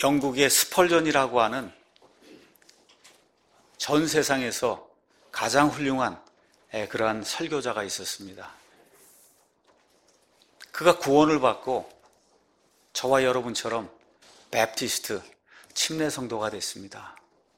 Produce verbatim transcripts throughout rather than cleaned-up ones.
영국의 스펄전이라고 하는 전 세상에서 가장 훌륭한 그러한 설교자가 있었습니다. 그가 구원을 받고 저와 여러분처럼 베프티스트 침례 성도가 됐습니다.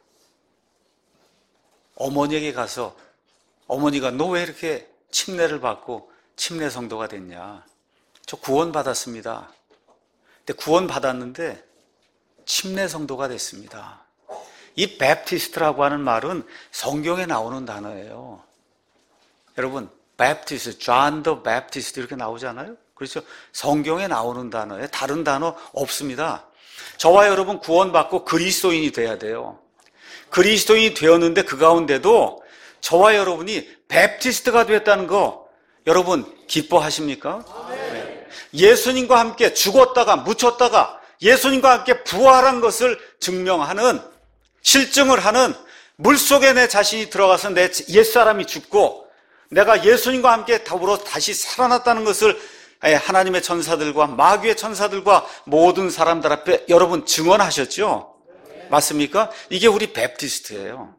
어머니에게 가서 어머니가 너 왜 이렇게 침례를 받고 침례 성도가 됐냐? 저 구원 받았습니다. 근데 구원 받았는데 침례 성도가 됐습니다. 이 베프티스트라고 하는 말은 성경에 나오는 단어예요. 여러분, 베프티스트, 존 더 베프티스트 이렇게 나오잖아요. 그렇죠? 성경에 나오는 단어에 다른 단어 없습니다. 저와 여러분 구원받고 그리스도인이 돼야 돼요. 그리스도인이 되었는데 그 가운데도 저와 여러분이 베프티스트가 됐다는 거 여러분 기뻐하십니까? 네. 예수님과 함께 죽었다가 묻혔다가 예수님과 함께 부활한 것을 증명하는, 실증을 하는, 물속에 내 자신이 들어가서 내 옛사람이 죽고 내가 예수님과 함께 더불어 다시 살아났다는 것을 하나님의 천사들과 마귀의 천사들과 모든 사람들 앞에 여러분 증언하셨죠? 맞습니까? 이게 우리 베프티스트예요.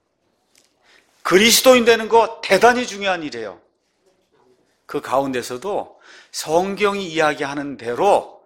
그리스도인 되는 거 대단히 중요한 일이에요. 그 가운데서도 성경이 이야기하는 대로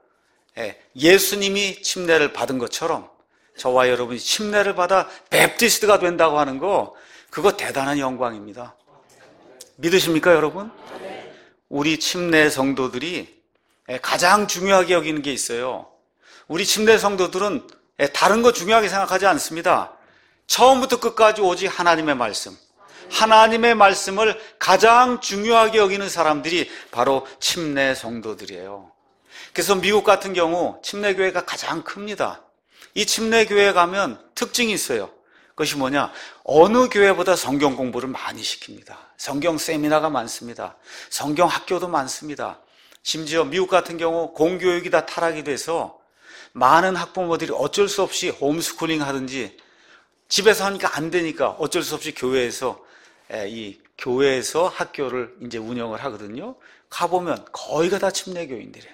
예수님이 침례를 받은 것처럼 저와 여러분이 침례를 받아 베프티스트가 된다고 하는 거, 그거 대단한 영광입니다. 믿으십니까, 여러분? 우리 침례 성도들이 가장 중요하게 여기는 게 있어요. 우리 침례 성도들은 다른 거 중요하게 생각하지 않습니다. 처음부터 끝까지 오직 하나님의 말씀, 하나님의 말씀을 가장 중요하게 여기는 사람들이 바로 침례 성도들이에요. 그래서 미국 같은 경우 침례교회가 가장 큽니다. 이 침례교회에 가면 특징이 있어요. 그것이 뭐냐? 어느 교회보다 성경 공부를 많이 시킵니다. 성경 세미나가 많습니다. 성경 학교도 많습니다. 심지어 미국 같은 경우 공교육이 다 타락이 돼서 많은 학부모들이 어쩔 수 없이 홈스쿨링 하든지 집에서 하니까 안 되니까 어쩔 수 없이 교회에서 이 교회에서 학교를 이제 운영을 하거든요. 가보면 거의가 다 침례교인들이에요.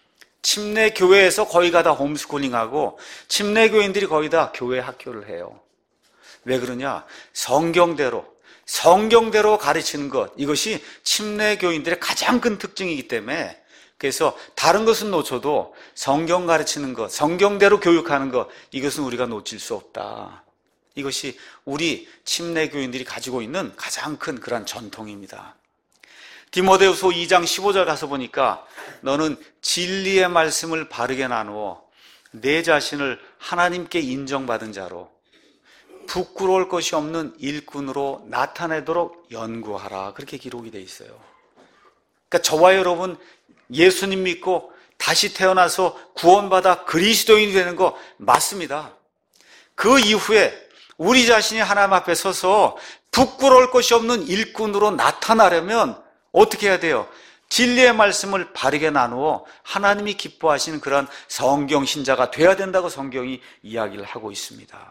침례교회에서 거의가 다 홈스쿨링하고 침례교인들이 거의 다 교회 학교를 해요. 왜 그러냐? 성경대로 성경대로 가르치는 것, 이것이 침례교인들의 가장 큰 특징이기 때문에, 그래서 다른 것은 놓쳐도 성경 가르치는 것, 성경대로 교육하는 것, 이것은 우리가 놓칠 수 없다. 이것이 우리 침례교인들이 가지고 있는 가장 큰 그런 전통입니다. 디모데후서 이 장 십오 절 가서 보니까 너는 진리의 말씀을 바르게 나누어 내 자신을 하나님께 인정받은 자로 부끄러울 것이 없는 일꾼으로 나타내도록 연구하라. 그렇게 기록이 돼 있어요. 그러니까 저와 여러분 예수님 믿고 다시 태어나서 구원받아 그리스도인이 되는 거 맞습니다. 그 이후에 우리 자신이 하나님 앞에 서서 부끄러울 것이 없는 일꾼으로 나타나려면 어떻게 해야 돼요? 진리의 말씀을 바르게 나누어 하나님이 기뻐하시는 그런 성경 신자가 돼야 된다고 성경이 이야기를 하고 있습니다.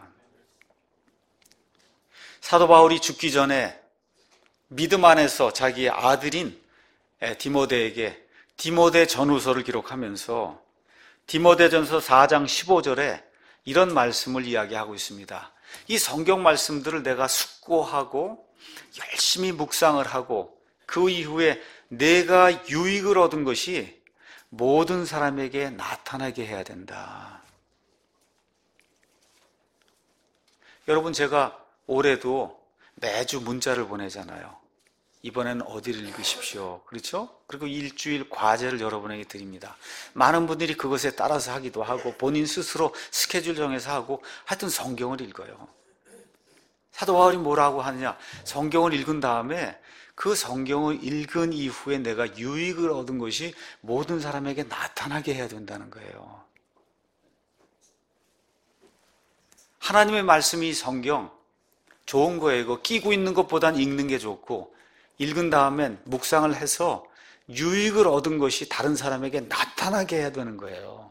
사도 바울이 죽기 전에 믿음 안에서 자기의 아들인 디모데에게 디모데 전후서를 기록하면서 디모데전서 사 장 십오 절에 이런 말씀을 이야기하고 있습니다. 이 성경 말씀들을 내가 숙고하고 열심히 묵상을 하고 그 이후에 내가 유익을 얻은 것이 모든 사람에게 나타나게 해야 된다. 여러분, 제가 올해도 매주 문자를 보내잖아요. 이번에는 어디를 읽으십시오. 그렇죠? 그리고 일주일 과제를 여러분에게 드립니다. 많은 분들이 그것에 따라서 하기도 하고 본인 스스로 스케줄 정해서 하고 하여튼 성경을 읽어요. 사도 바울이 뭐라고 하느냐? 성경을 읽은 다음에 그 성경을 읽은 이후에 내가 유익을 얻은 것이 모든 사람에게 나타나게 해야 된다는 거예요. 하나님의 말씀이 성경 좋은 거예요. 이거 끼고 있는 것보단 읽는 게 좋고 읽은 다음엔 묵상을 해서 유익을 얻은 것이 다른 사람에게 나타나게 해야 되는 거예요.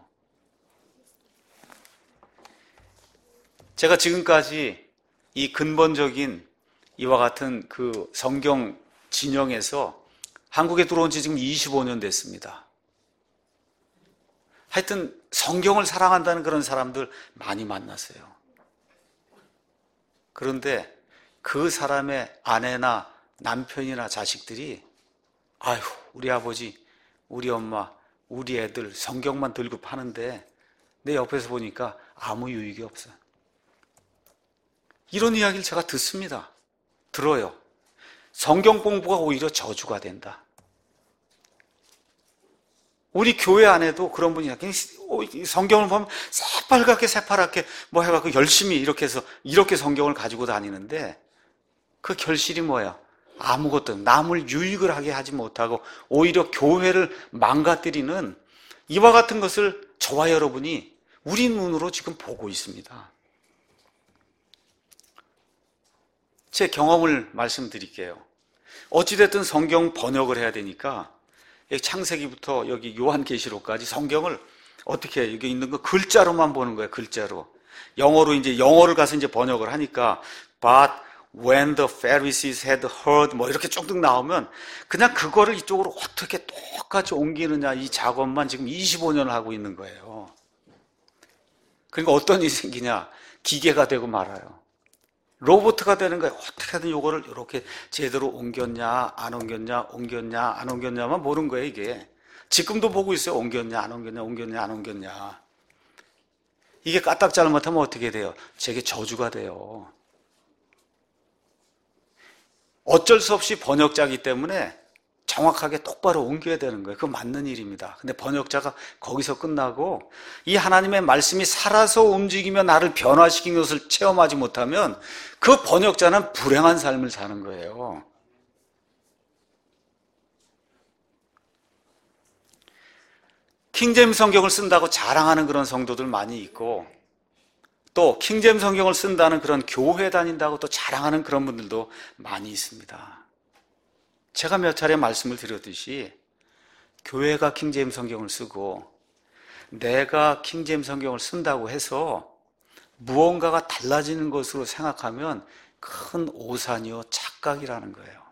제가 지금까지 이 근본적인 이와 같은 그 성경 진영에서 한국에 들어온 지 지금 이십오 년 됐습니다. 하여튼 성경을 사랑한다는 그런 사람들 많이 만났어요. 그런데 그 사람의 아내나 남편이나 자식들이 아휴, 우리 아버지, 우리 엄마, 우리 애들 성경만 들고 파는데 내 옆에서 보니까 아무 유익이 없어. 이런 이야기를 제가 듣습니다. 들어요. 성경 공부가 오히려 저주가 된다. 우리 교회 안에도 그런 분이 성경을 보면 새빨갛게 새파랗게 뭐 해갖고 열심히 이렇게 해서 이렇게 성경을 가지고 다니는데 그 결실이 뭐야? 아무것도 남을 유익을 하게 하지 못하고 오히려 교회를 망가뜨리는 이와 같은 것을 저와 여러분이 우리 눈으로 지금 보고 있습니다. 제 경험을 말씀드릴게요. 어찌됐든 성경 번역을 해야 되니까 창세기부터 여기 요한계시록까지 성경을 어떻게 여기 있는 거 글자로만 보는 거예요. 글자로. 영어로 이제 영어를 가서 이제 번역을 하니까 but when the Pharisees had heard 뭐 이렇게 쭉쭉 나오면 그냥 그거를 이쪽으로 어떻게 똑같이 옮기느냐 이 작업만 지금 이십오 년을 하고 있는 거예요. 그러니까 어떤 일이 생기냐? 기계가 되고 말아요. 로봇가 되는 거예요. 어떻게든 요거를 이렇게 제대로 옮겼냐, 안 옮겼냐, 옮겼냐, 안 옮겼냐만 보는 거예요, 이게. 지금도 보고 있어요. 옮겼냐, 안 옮겼냐, 옮겼냐, 안 옮겼냐. 이게 까딱 잘못하면 어떻게 돼요? 제게 저주가 돼요. 어쩔 수 없이 번역자이기 때문에 정확하게 똑바로 옮겨야 되는 거예요. 그거 맞는 일입니다. 근데 번역자가 거기서 끝나고 이 하나님의 말씀이 살아서 움직이며 나를 변화시킨 것을 체험하지 못하면 그 번역자는 불행한 삶을 사는 거예요. 킹제임스 성경을 쓴다고 자랑하는 그런 성도들 많이 있고 또 킹제임스 성경을 쓴다는 그런 교회 다닌다고 또 자랑하는 그런 분들도 많이 있습니다. 제가 몇 차례 말씀을 드렸듯이 교회가 킹제임스 성경을 쓰고 내가 킹제임스 성경을 쓴다고 해서 무언가가 달라지는 것으로 생각하면 큰 오산이요 착각이라는 거예요.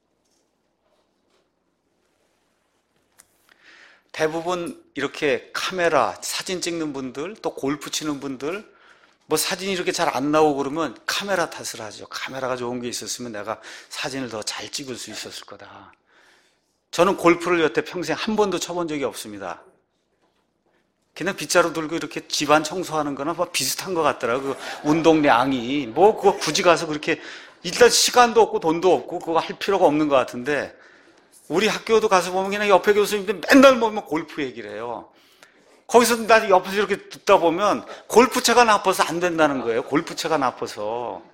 대부분 이렇게 카메라, 사진 찍는 분들, 또 골프 치는 분들 뭐 사진이 이렇게 잘 안 나오고 그러면 카메라 탓을 하죠. 카메라가 좋은 게 있었으면 내가 사진을 더 잘 찍을 수 있었을 거다. 저는 골프를 여태 평생 한 번도 쳐본 적이 없습니다. 그냥 빗자루 들고 이렇게 집안 청소하는 거나 뭐 비슷한 것 같더라고요. 그 운동량이. 뭐 그거 굳이 가서 그렇게 일단 시간도 없고 돈도 없고 그거 할 필요가 없는 것 같은데 우리 학교도 가서 보면 그냥 옆에 교수님들 맨날 보면 골프 얘기를 해요. 거기서 나 옆에서 이렇게 듣다 보면 골프채가 나빠서 안 된다는 거예요. 골프채가 나빠서.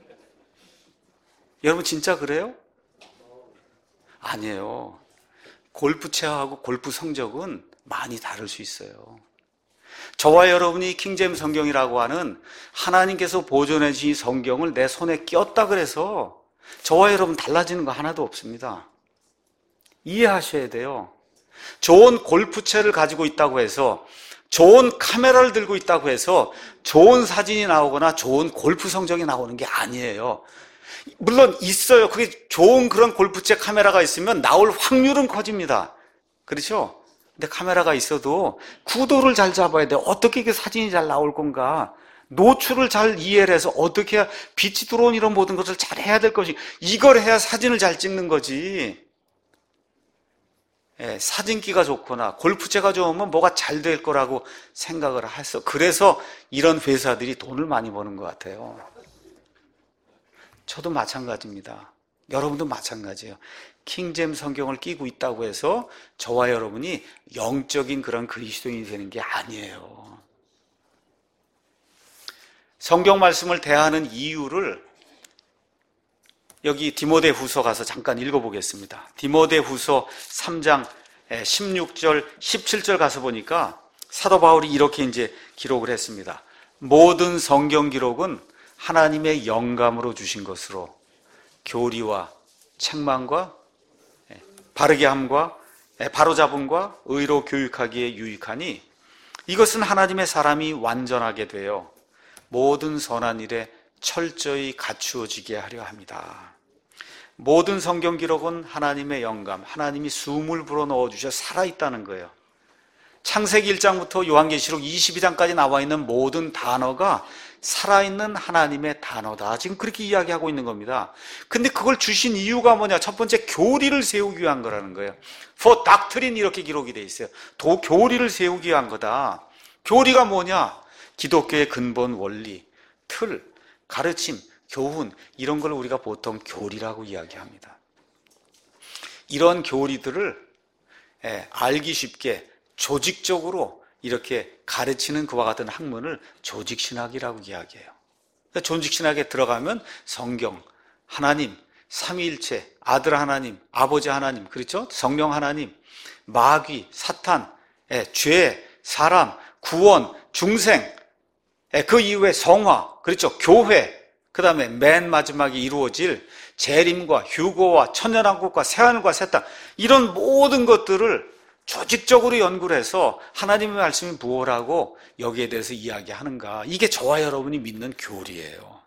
여러분 진짜 그래요? 아니에요. 골프채하고 골프 성적은 많이 다를 수 있어요. 저와 여러분이 킹제임스 성경이라고 하는 하나님께서 보존해 주신 성경을 내 손에 꼈다 그래서 저와 여러분 달라지는 거 하나도 없습니다. 이해하셔야 돼요. 좋은 골프채를 가지고 있다고 해서 좋은 카메라를 들고 있다고 해서 좋은 사진이 나오거나 좋은 골프 성적이 나오는 게 아니에요. 물론 있어요. 그게 좋은 그런 골프채 카메라가 있으면 나올 확률은 커집니다. 그렇죠? 근데 카메라가 있어도 구도를 잘 잡아야 돼요. 어떻게 이게 사진이 잘 나올 건가? 노출을 잘 이해를 해서 어떻게 해야 빛이 들어온 이런 모든 것을 잘 해야 될 것이 이걸 해야 사진을 잘 찍는 거지. 예, 사진기가 좋거나 골프채가 좋으면 뭐가 잘 될 거라고 생각을 했어. 그래서 이런 회사들이 돈을 많이 버는 것 같아요. 저도 마찬가지입니다. 여러분도 마찬가지예요. 킹제임스 성경을 끼고 있다고 해서 저와 여러분이 영적인 그런 그리스도인이 되는 게 아니에요. 성경 말씀을 대하는 이유를 여기 디모데후서 가서 잠깐 읽어보겠습니다. 디모데후서 삼 장 십육 절, 십칠 절 가서 보니까 사도 바울이 이렇게 이제 기록을 했습니다. 모든 성경 기록은 하나님의 영감으로 주신 것으로 교리와 책망과 바르게 함과 바로잡음과 의로 교육하기에 유익하니 이것은 하나님의 사람이 완전하게 되어 모든 선한 일에 철저히 갖추어지게 하려 합니다. 모든 성경 기록은 하나님의 영감, 하나님이 숨을 불어넣어 주셔 살아있다는 거예요. 창세기 일 장부터 요한계시록 이십이 장까지 나와 있는 모든 단어가 살아있는 하나님의 단어다. 지금 그렇게 이야기하고 있는 겁니다. 근데 그걸 주신 이유가 뭐냐? 첫 번째, 교리를 세우기 위한 거라는 거예요. For doctrine 이렇게 기록이 돼 있어요. 도 교리를 세우기 위한 거다. 교리가 뭐냐? 기독교의 근본 원리, 틀, 가르침, 교훈, 이런 걸 우리가 보통 교리라고 이야기합니다. 이런 교리들을 예, 알기 쉽게 조직적으로 이렇게 가르치는 그와 같은 학문을 조직신학이라고 이야기해요. 그러니까 조직신학에 들어가면 성경, 하나님, 삼위일체, 아들 하나님, 아버지 하나님, 그렇죠? 성령 하나님, 마귀, 사탄, 예, 죄, 사람, 구원, 중생, 예, 그 이후에 성화, 그렇죠? 교회, 그 다음에 맨 마지막에 이루어질 재림과 휴거와 천년왕국과 새하늘과 새 땅, 이런 모든 것들을 조직적으로 연구를 해서 하나님의 말씀이 무엇라고 여기에 대해서 이야기하는가. 이게 저와 여러분이 믿는 교리예요.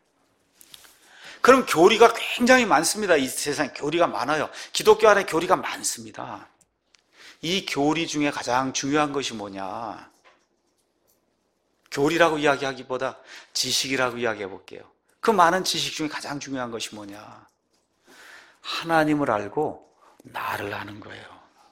그럼 교리가 굉장히 많습니다. 이 세상에 교리가 많아요. 기독교 안에 교리가 많습니다. 이 교리 중에 가장 중요한 것이 뭐냐? 교리라고 이야기하기보다 지식이라고 이야기해 볼게요. 그 많은 지식 중에 가장 중요한 것이 뭐냐? 하나님을 알고 나를 아는 거예요.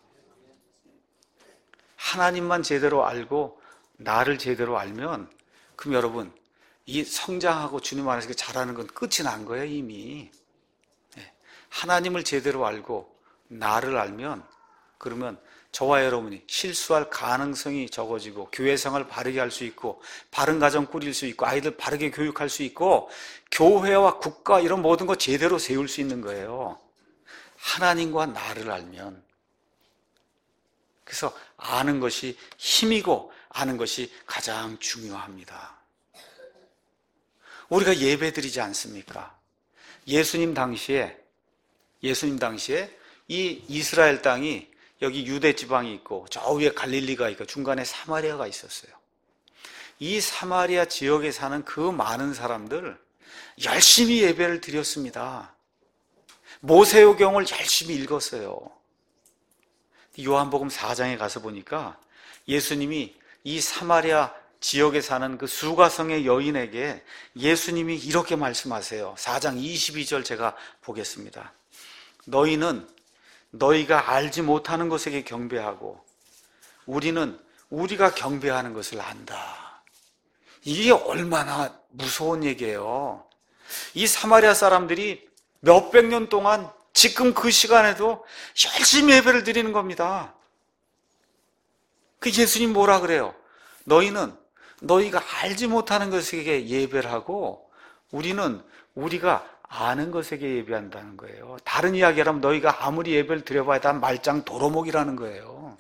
하나님만 제대로 알고 나를 제대로 알면, 그럼 여러분, 이 성장하고 주님 안에서 잘하는 건 끝이 난 거예요, 이미. 하나님을 제대로 알고 나를 알면, 그러면 저와 여러분이 실수할 가능성이 적어지고 교회 생활을 바르게 할 수 있고 바른 가정 꾸릴 수 있고 아이들 바르게 교육할 수 있고 교회와 국가 이런 모든 거 제대로 세울 수 있는 거예요. 하나님과 나를 알면. 그래서 아는 것이 힘이고 아는 것이 가장 중요합니다. 우리가 예배드리지 않습니까? 예수님 당시에 예수님 당시에 이 이스라엘 땅이 여기 유대 지방이 있고 저 위에 갈릴리가 있고 중간에 사마리아가 있었어요. 이 사마리아 지역에 사는 그 많은 사람들 열심히 예배를 드렸습니다. 모세오경을 열심히 읽었어요. 요한복음 사 장에 가서 보니까 예수님이 이 사마리아 지역에 사는 그 수가성의 여인에게 예수님이 이렇게 말씀하세요. 사 장 이십이 절 제가 보겠습니다. 너희는 너희가 알지 못하는 것에게 경배하고 우리는 우리가 경배하는 것을 안다. 이게 얼마나 무서운 얘기예요. 이 사마리아 사람들이 몇백 년 동안 지금 그 시간에도 열심히 예배를 드리는 겁니다. 그 예수님 뭐라 그래요? 너희는 너희가 알지 못하는 것에게 예배를 하고 우리는 우리가 아는 것에게 예배한다는 거예요. 다른 이야기라면 너희가 아무리 예배를 드려봐야 다 말짱 도로목이라는 거예요.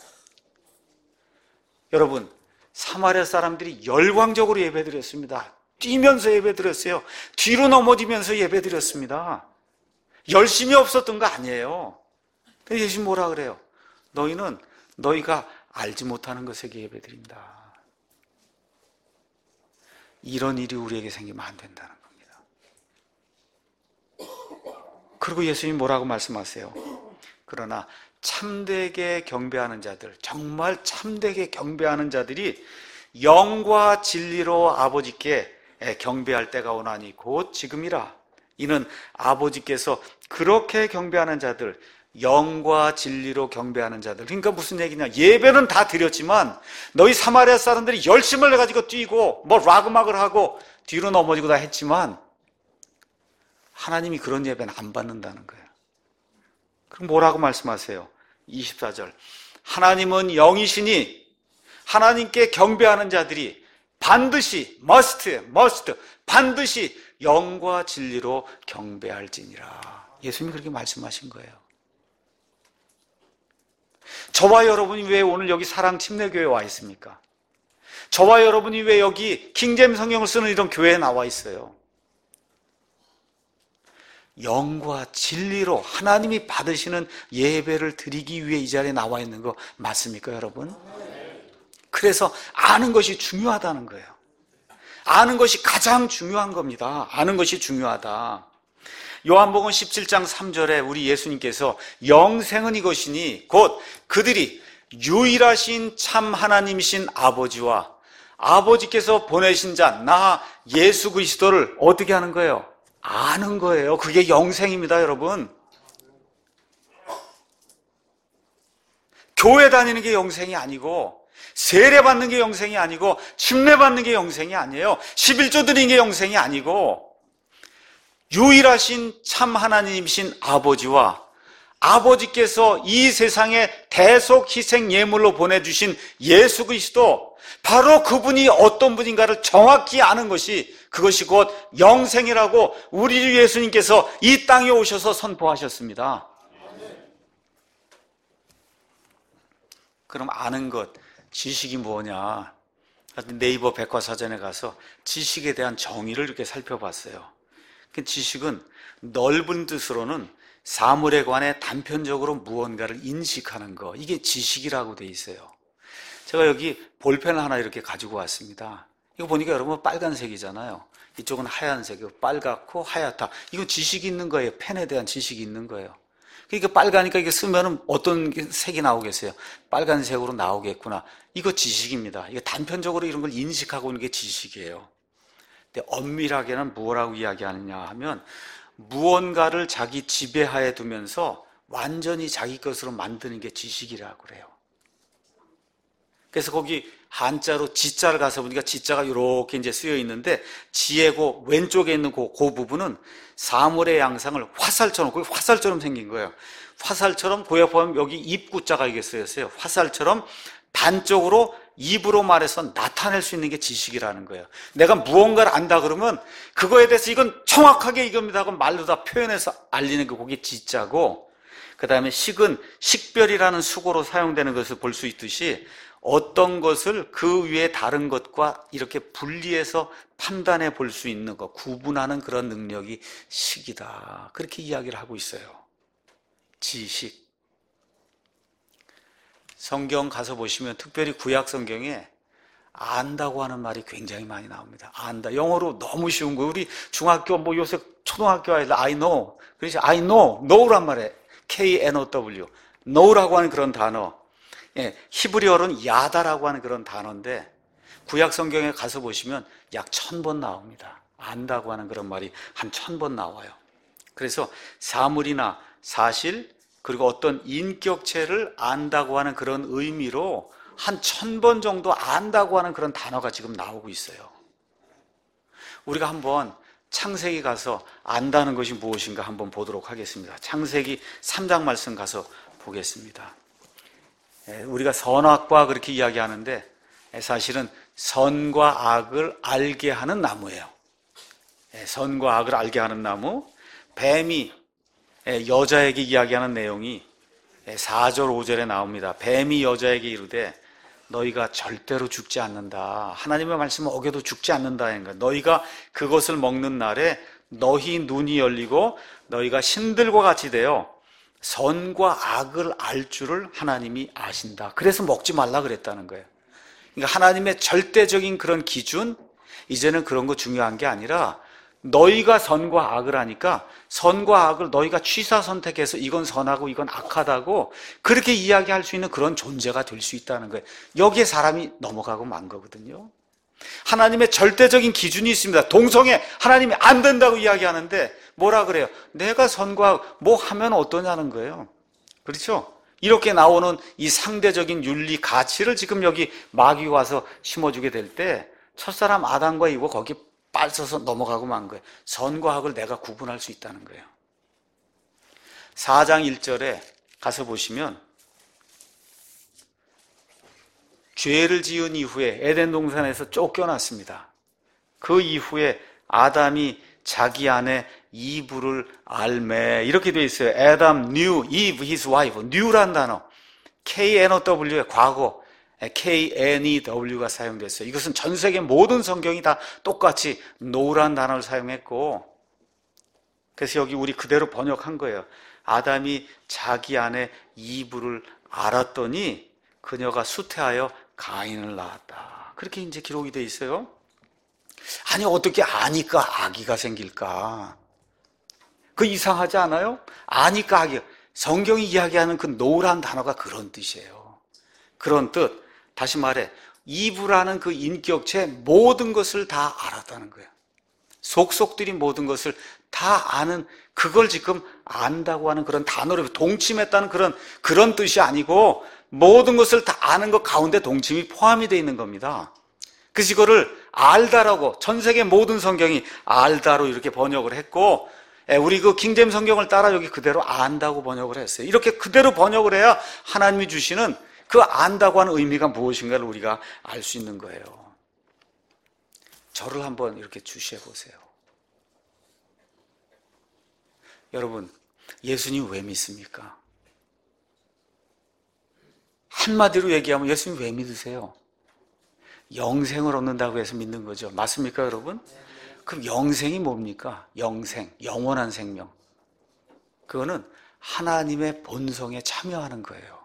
여러분, 사마리아 사람들이 열광적으로 예배 드렸습니다. 뛰면서 예배 드렸어요. 뒤로 넘어지면서 예배 드렸습니다. 열심히 없었던 거 아니에요. 근데 예수님 뭐라 그래요? 너희는 너희가 알지 못하는 것에게 예배 드린다. 이런 일이 우리에게 생기면 안 된다는 겁니다. 그리고 예수님 뭐라고 말씀하세요? 그러나 참되게 경배하는 자들, 정말 참되게 경배하는 자들이 영과 진리로 아버지께 경배할 때가 오나니 곧 지금이라. 이는 아버지께서 그렇게 경배하는 자들, 영과 진리로 경배하는 자들. 그러니까 무슨 얘기냐? 예배는 다 드렸지만 너희 사마리아 사람들이 열심을 해가지고 뛰고 뭐 락음악을 하고 뒤로 넘어지고 다 했지만 하나님이 그런 예배는 안 받는다는 거예요. 그럼 뭐라고 말씀하세요? 이십사 절. 하나님은 영이시니 하나님께 경배하는 자들이 반드시 must, must 반드시 영과 진리로 경배할지니라. 예수님이 그렇게 말씀하신 거예요. 저와 여러분이 왜 오늘 여기 사랑 침례교회에 와 있습니까? 저와 여러분이 왜 여기 킹제임스 성경을 쓰는 이런 교회에 나와 있어요? 영과 진리로 하나님이 받으시는 예배를 드리기 위해 이 자리에 나와 있는 거 맞습니까, 여러분? 그래서 아는 것이 중요하다는 거예요. 아는 것이 가장 중요한 겁니다. 아는 것이 중요하다. 요한복음 십칠 장 삼 절에 우리 예수님께서 영생은 이것이니 곧 그들이 유일하신 참 하나님이신 아버지와 아버지께서 보내신 자, 나 예수 그리스도를 어떻게 하는 거예요? 아는 거예요. 그게 영생입니다, 여러분. 교회 다니는 게 영생이 아니고, 세례 받는 게 영생이 아니고, 침례 받는 게 영생이 아니에요. 십일조 드리는 게 영생이 아니고, 유일하신 참 하나님이신 아버지와 아버지께서 이 세상에 대속 희생 예물로 보내주신 예수 그리스도, 바로 그분이 어떤 분인가를 정확히 아는 것이, 그것이 곧 영생이라고 우리 주 예수님께서 이 땅에 오셔서 선포하셨습니다. 그럼 아는 것, 지식이 뭐냐? 네이버 백과사전에 가서 지식에 대한 정의를 이렇게 살펴봤어요. 그 지식은 넓은 뜻으로는 사물에 관해 단편적으로 무언가를 인식하는 거, 이게 지식이라고 돼 있어요. 제가 여기 볼펜을 하나 이렇게 가지고 왔습니다. 이거 보니까 여러분 빨간색이잖아요. 이쪽은 하얀색이고 빨갛고 하얗다. 이거 지식이 있는 거예요. 펜에 대한 지식이 있는 거예요. 그러니까 빨가니까 이게 쓰면은 어떤 색이 나오겠어요? 빨간색으로 나오겠구나. 이거 지식입니다. 이거 단편적으로 이런 걸 인식하고 있는 게 지식이에요. 근데 엄밀하게는 뭐라고 이야기하느냐 하면, 무언가를 자기 지배하에 두면서 완전히 자기 것으로 만드는 게 지식이라고 그래요. 그래서 거기 한자로 지자를 가서 보니까 지자가 이렇게 이제 쓰여 있는데, 지혜고 왼쪽에 있는 그, 그 부분은 사물의 양상을 화살처럼, 거기 화살처럼 생긴 거예요. 화살처럼, 거기 보면 여기 입구자가 이게 쓰여 있어요. 화살처럼 단적으로 입으로 말해서 나타낼 수 있는 게 지식이라는 거예요. 내가 무언가를 안다 그러면 그거에 대해서 이건 정확하게 이겁니다 하고 말로 다 표현해서 알리는 게 그게 지자고, 그 다음에 식은 식별이라는 수고로 사용되는 것을 볼 수 있듯이 어떤 것을 그 위에 다른 것과 이렇게 분리해서 판단해 볼 수 있는 것, 구분하는 그런 능력이 식이다. 그렇게 이야기를 하고 있어요. 지식. 성경 가서 보시면 특별히 구약 성경에 안다고 하는 말이 굉장히 많이 나옵니다. 안다. 영어로 너무 쉬운 거. 우리 중학교, 뭐 요새 초등학교 아이들 I know. 그래서 I know, know란 말에 K N O W. know라고 하는 그런 단어. 예, 히브리어로는 야다라고 하는 그런 단어인데, 구약 성경에 가서 보시면 약 천 번 나옵니다. 안다고 하는 그런 말이 한 천 번 나와요. 그래서 사물이나 사실, 그리고 어떤 인격체를 안다고 하는 그런 의미로 한 천 번 정도 안다고 하는 그런 단어가 지금 나오고 있어요. 우리가 한번 창세기 가서 안다는 것이 무엇인가 한번 보도록 하겠습니다. 창세기 삼 장 말씀 가서 보겠습니다. 우리가 선악과 그렇게 이야기하는데 사실은 선과 악을 알게 하는 나무예요. 선과 악을 알게 하는 나무. 뱀이 여자에게 이야기하는 내용이 사 절 오 절에 나옵니다. 뱀이 여자에게 이르되 너희가 절대로 죽지 않는다. 하나님의 말씀을 어겨도 죽지 않는다. 너희가 그것을 먹는 날에 너희 눈이 열리고 너희가 신들과 같이 되어 선과 악을 알 줄을 하나님이 아신다. 그래서 먹지 말라 그랬다는 거예요. 그러니까 하나님의 절대적인 그런 기준, 이제는 그런 거 중요한 게 아니라 너희가 선과 악을 하니까 선과 악을 너희가 취사 선택해서 이건 선하고 이건 악하다고 그렇게 이야기할 수 있는 그런 존재가 될 수 있다는 거예요. 여기에 사람이 넘어가고 만 거거든요. 하나님의 절대적인 기준이 있습니다. 동성애 하나님이 안 된다고 이야기하는데 뭐라 그래요? 내가 선과 악 뭐 하면 어떠냐는 거예요. 그렇죠? 이렇게 나오는 이 상대적인 윤리 가치를 지금 여기 마귀가 와서 심어주게 될 때 첫사람 아담과 이브 거기 빠져서 넘어가고 만 거예요. 선과 악을 내가 구분할 수 있다는 거예요. 사 장 일 절에 가서 보시면 죄를 지은 이후에 에덴 동산에서 쫓겨났습니다. 그 이후에 아담이 자기 아내 이브를 알매, 이렇게 되어 있어요. Adam knew Eve, his wife. new란 단어, K N O W의 과거, K N E W가 사용됐어요. 이것은 전 세계 모든 성경이 다 똑같이 know란 단어를 사용했고, 그래서 여기 우리 그대로 번역한 거예요. 아담이 자기 아내 이브를 알았더니 그녀가 수태하여 가인을 낳았다. 그렇게 이제 기록이 되어 있어요. 아니 어떻게 아니까 아기가 생길까? 그 이상하지 않아요? 아니까 아기. 성경이 이야기하는 그 know란 단어가 그런 뜻이에요. 그런 뜻. 다시 말해 이브라는 그 인격체 모든 것을 다 알았다는 거예요. 속속들이 모든 것을 다 아는, 그걸 지금 안다고 하는 그런 단어로 동침했다는 그런 그런 뜻이 아니고 모든 것을 다 아는 것 가운데 동침이 포함이 되어 있는 겁니다. 그래서 이거를 알다라고, 전 세계 모든 성경이 알다로 이렇게 번역을 했고, 우리 그 킹제임 성경을 따라 여기 그대로 안다고 번역을 했어요. 이렇게 그대로 번역을 해야 하나님이 주시는 그 안다고 하는 의미가 무엇인가를 우리가 알 수 있는 거예요. 저를 한번 이렇게 주시해 보세요. 여러분, 예수님 왜 믿습니까? 한마디로 얘기하면 예수님 왜 믿으세요? 영생을 얻는다고 해서 믿는 거죠. 맞습니까, 여러분? 그럼 영생이 뭡니까? 영생, 영원한 생명. 그거는 하나님의 본성에 참여하는 거예요.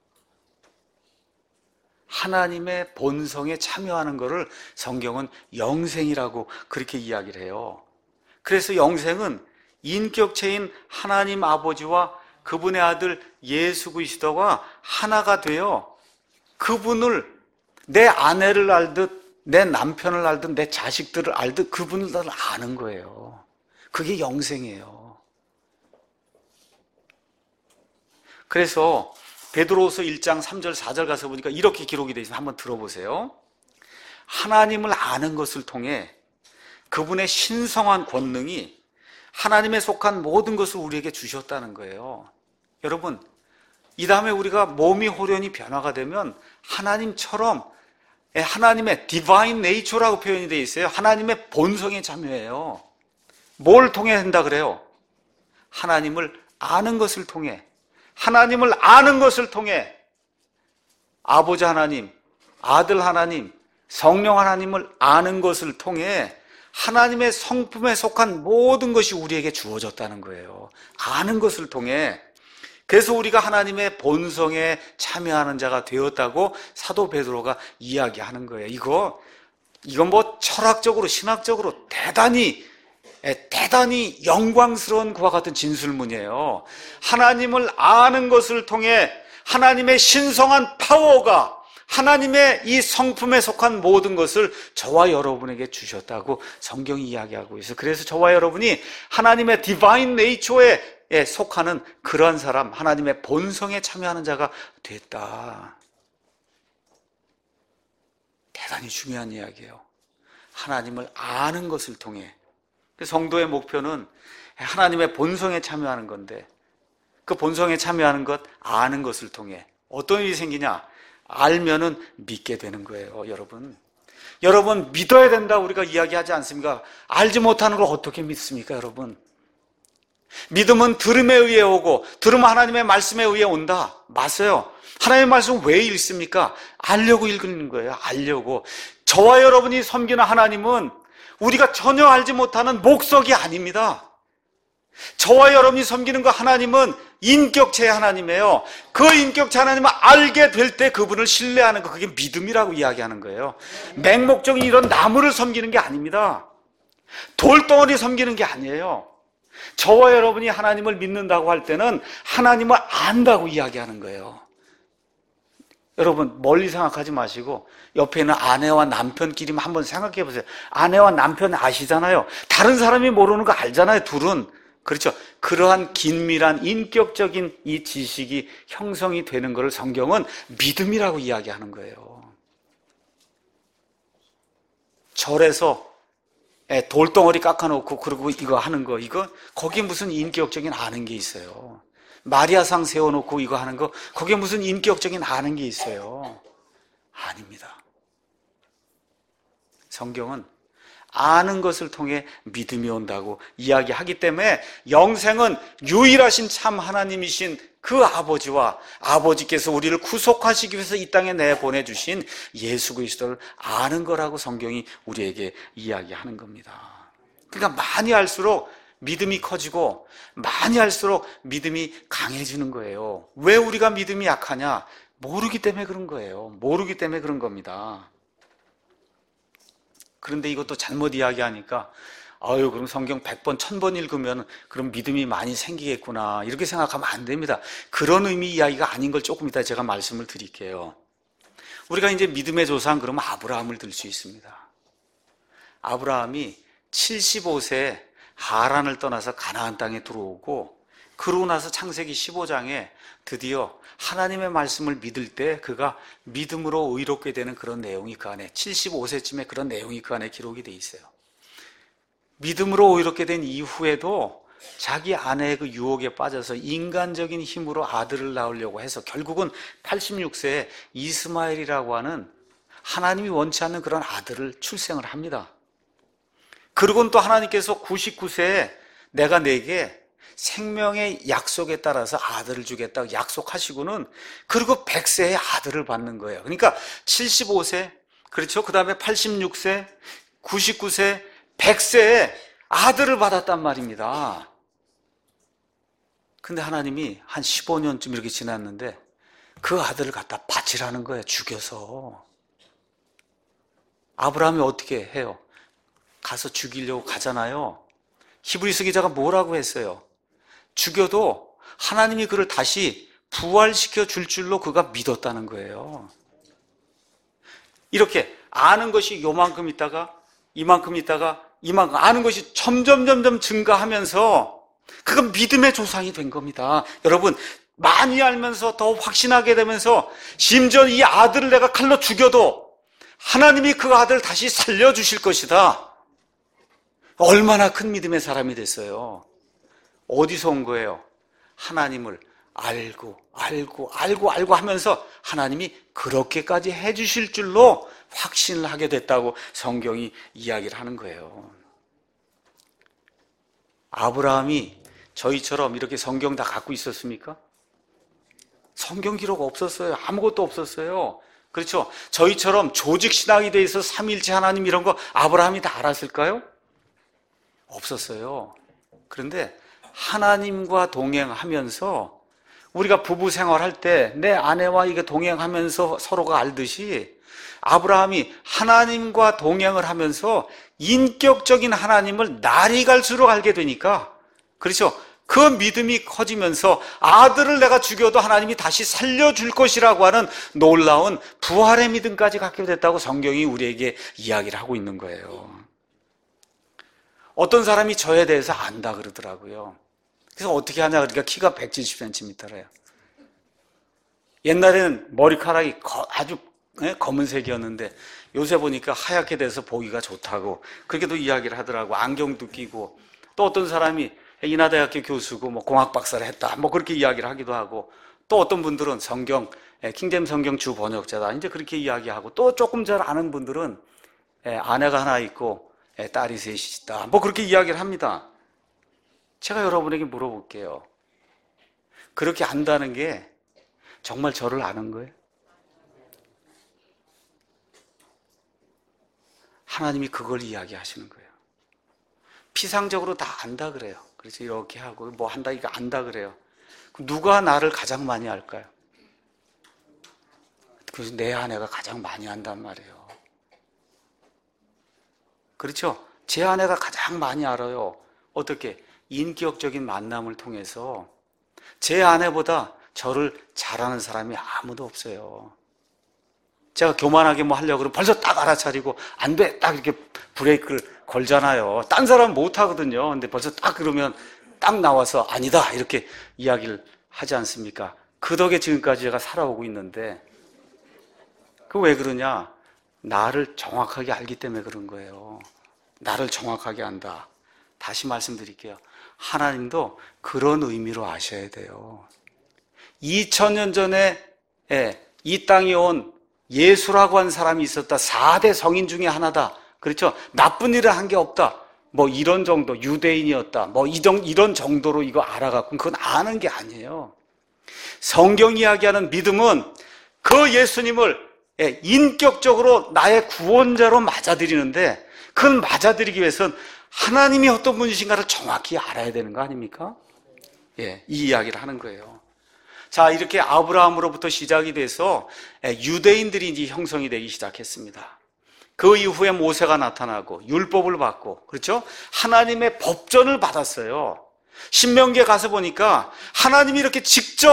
하나님의 본성에 참여하는 것을 성경은 영생이라고 그렇게 이야기를 해요. 그래서 영생은 인격체인 하나님 아버지와 그분의 아들 예수 그리스도가 하나가 되어 그분을, 내 아내를 알듯 내 남편을 알듯 내 자식들을 알듯 그분을 다 아는 거예요. 그게 영생이에요. 그래서 베드로후서 일 장 삼 절 사 절 가서 보니까 이렇게 기록이 되어 있습니다. 한번 들어보세요. 하나님을 아는 것을 통해 그분의 신성한 권능이 하나님에 속한 모든 것을 우리에게 주셨다는 거예요. 여러분, 이 다음에 우리가 몸이 호련히 변화가 되면 하나님처럼, 하나님의 디바인 네이처라고 표현이 되어 있어요. 하나님의 본성에 참여해요. 뭘 통해 한다 그래요? 하나님을 아는 것을 통해, 하나님을 아는 것을 통해 아버지 하나님, 아들 하나님, 성령 하나님을 아는 것을 통해 하나님의 성품에 속한 모든 것이 우리에게 주어졌다는 거예요. 아는 것을 통해. 그래서 우리가 하나님의 본성에 참여하는 자가 되었다고 사도 베드로가 이야기하는 거예요. 이거, 이건 뭐 철학적으로, 신학적으로 대단히, 대단히 영광스러운 그와 같은 진술문이에요. 하나님을 아는 것을 통해 하나님의 신성한 파워가 하나님의 이 성품에 속한 모든 것을 저와 여러분에게 주셨다고 성경이 이야기하고 있어요. 그래서 저와 여러분이 하나님의 디바인 네이처에 속하는 그러한 사람, 하나님의 본성에 참여하는 자가 됐다. 대단히 중요한 이야기예요. 하나님을 아는 것을 통해. 성도의 목표는 하나님의 본성에 참여하는 건데, 그 본성에 참여하는 것, 아는 것을 통해 어떤 일이 생기냐? 알면은 믿게 되는 거예요, 여러분. 여러분, 믿어야 된다 우리가 이야기하지 않습니까? 알지 못하는 걸 어떻게 믿습니까, 여러분? 믿음은 들음에 의해 오고, 들음은 하나님의 말씀에 의해 온다. 맞아요. 하나님의 말씀은 왜 읽습니까? 알려고 읽는 거예요, 알려고. 저와 여러분이 섬기는 하나님은 우리가 전혀 알지 못하는 목석이 아닙니다. 저와 여러분이 섬기는 그 하나님은 인격체의 하나님이에요. 그 인격체 하나님을 알게 될 때 그분을 신뢰하는 거, 그게 믿음이라고 이야기하는 거예요. 맹목적인 이런 나무를 섬기는 게 아닙니다. 돌덩어리 섬기는 게 아니에요. 저와 여러분이 하나님을 믿는다고 할 때는 하나님을 안다고 이야기하는 거예요. 여러분, 멀리 생각하지 마시고 옆에 있는 아내와 남편끼리만 한번 생각해 보세요. 아내와 남편 아시잖아요. 다른 사람이 모르는 거 알잖아요, 둘은. 그렇죠. 그러한 긴밀한 인격적인 이 지식이 형성이 되는 것을 성경은 믿음이라고 이야기하는 거예요. 절에서 돌덩어리 깎아놓고 그러고 이거 하는 거, 이거 거기에 무슨 인격적인 아는 게 있어요. 마리아상 세워놓고 이거 하는 거, 거기에 무슨 인격적인 아는 게 있어요. 아닙니다. 성경은 아는 것을 통해 믿음이 온다고 이야기하기 때문에 영생은 유일하신 참 하나님이신 그 아버지와 아버지께서 우리를 구속하시기 위해서 이 땅에 내보내주신 예수 그리스도를 아는 거라고 성경이 우리에게 이야기하는 겁니다. 그러니까 많이 알수록 믿음이 커지고 많이 할수록 믿음이 강해지는 거예요. 왜 우리가 믿음이 약하냐? 모르기 때문에 그런 거예요. 모르기 때문에 그런 겁니다. 그런데 이것도 잘못 이야기하니까 아유, 그럼 성경 백 번, 천 번 읽으면 그럼 믿음이 많이 생기겠구나 이렇게 생각하면 안 됩니다. 그런 의미 이야기가 아닌 걸 조금 이따 제가 말씀을 드릴게요. 우리가 이제 믿음의 조상 그러면 아브라함을 들 수 있습니다. 아브라함이 칠십오 세에 하란을 떠나서 가나안 땅에 들어오고, 그러고 나서 창세기 십오 장에 드디어 하나님의 말씀을 믿을 때 그가 믿음으로 의롭게 되는 그런 내용이 그 안에, 칠십오 세쯤에 그런 내용이 그 안에 기록이 돼 있어요. 믿음으로 의롭게 된 이후에도 자기 아내의 그 유혹에 빠져서 인간적인 힘으로 아들을 낳으려고 해서 결국은 팔십육 세에 이스마엘이라고 하는 하나님이 원치 않는 그런 아들을 출생을 합니다. 그리고는 또 하나님께서 구십구 세에 내가 내게 생명의 약속에 따라서 아들을 주겠다고 약속하시고는, 그리고 백 세에 아들을 받는 거예요. 그러니까 칠십오 세, 그렇죠? 그 다음에 팔십육 세, 구십구 세, 백 세에 아들을 받았단 말입니다. 근데 하나님이 한 십오 년쯤 이렇게 지났는데 그 아들을 갖다 바치라는 거예요. 죽여서. 아브라함이 어떻게 해요? 가서 죽이려고 가잖아요. 히브리서 기자가 뭐라고 했어요? 죽여도 하나님이 그를 다시 부활시켜 줄 줄로 그가 믿었다는 거예요. 이렇게 아는 것이 요만큼 있다가 이만큼 있다가 이만큼 아는 것이 점점 점점 증가하면서 그건 믿음의 조상이 된 겁니다. 여러분, 많이 알면서 더 확신하게 되면서 심지어 이 아들을 내가 칼로 죽여도 하나님이 그 아들을 다시 살려주실 것이다. 얼마나 큰 믿음의 사람이 됐어요. 어디서 온 거예요? 하나님을 알고 알고 알고 알고 하면서 하나님이 그렇게까지 해주실 줄로 확신을 하게 됐다고 성경이 이야기를 하는 거예요. 아브라함이 저희처럼 이렇게 성경 다 갖고 있었습니까? 성경 기록 없었어요. 아무것도 없었어요. 그렇죠? 저희처럼 조직 신학에 대해서 삼위일체 하나님 이런 거 아브라함이 다 알았을까요? 없었어요. 그런데 하나님과 동행하면서 우리가 부부 생활할 때 내 아내와 이게 동행하면서 서로가 알듯이 아브라함이 하나님과 동행을 하면서 인격적인 하나님을 날이 갈수록 알게 되니까, 그렇죠? 그 믿음이 커지면서 아들을 내가 죽여도 하나님이 다시 살려줄 것이라고 하는 놀라운 부활의 믿음까지 갖게 됐다고 성경이 우리에게 이야기를 하고 있는 거예요. 어떤 사람이 저에 대해서 안다 그러더라고요. 그래서 어떻게 하냐 그러니까 키가 백칠십 센티미터래요. 옛날에는 머리카락이 아주 검은색이었는데 요새 보니까 하얗게 돼서 보기가 좋다고 그렇게도 이야기를 하더라고. 안경도 끼고, 또 어떤 사람이 인하대학교 교수고 뭐 공학 박사를 했다 뭐 그렇게 이야기를 하기도 하고, 또 어떤 분들은 성경 킹잼 성경 주 번역자다 이제 그렇게 이야기하고, 또 조금 잘 아는 분들은 아내가 하나 있고 딸이 셋이 있다 뭐 그렇게 이야기를 합니다. 제가 여러분에게 물어볼게요. 그렇게 안다는 게 정말 저를 아는 거예요? 하나님이 그걸 이야기하시는 거예요. 피상적으로 다 안다 그래요. 그래서 이렇게 하고 뭐 한다 이거 안다 그래요. 그럼 누가 나를 가장 많이 알까요? 그래서 내 아내가 가장 많이 안단 말이에요. 그렇죠? 제 아내가 가장 많이 알아요. 어떻게? 인격적인 만남을 통해서. 제 아내보다 저를 잘 아는 사람이 아무도 없어요. 제가 교만하게 뭐 하려고 그러면 벌써 딱 알아차리고 안 돼! 딱 이렇게 브레이크를 걸잖아요. 딴 사람은 못 하거든요. 근데 벌써 딱 그러면 딱 나와서 아니다! 이렇게 이야기를 하지 않습니까? 그 덕에 지금까지 제가 살아오고 있는데, 그 왜 그러냐? 나를 정확하게 알기 때문에 그런 거예요. 나를 정확하게 안다. 다시 말씀드릴게요. 하나님도 그런 의미로 아셔야 돼요. 이천 년 전에 이 땅에 온 예수라고 한 사람이 있었다. 사 대 성인 중에 하나다. 그렇죠? 나쁜 일을 한 게 없다. 뭐 이런 정도, 유대인이었다. 뭐 이런 정도로 이거 알아갖고 그건 아는 게 아니에요. 성경 이야기하는 믿음은 그 예수님을 인격적으로 나의 구원자로 맞아들이는데, 그걸 맞아들이기 위해서는 하나님이 어떤 분이신가를 정확히 알아야 되는 거 아닙니까? 예, 이 이야기를 하는 거예요. 자, 이렇게 아브라함으로부터 시작이 돼서 유대인들이 이제 형성이 되기 시작했습니다. 그 이후에 모세가 나타나고 율법을 받고, 그렇죠? 하나님의 법전을 받았어요. 신명기에 가서 보니까 하나님이 이렇게 직접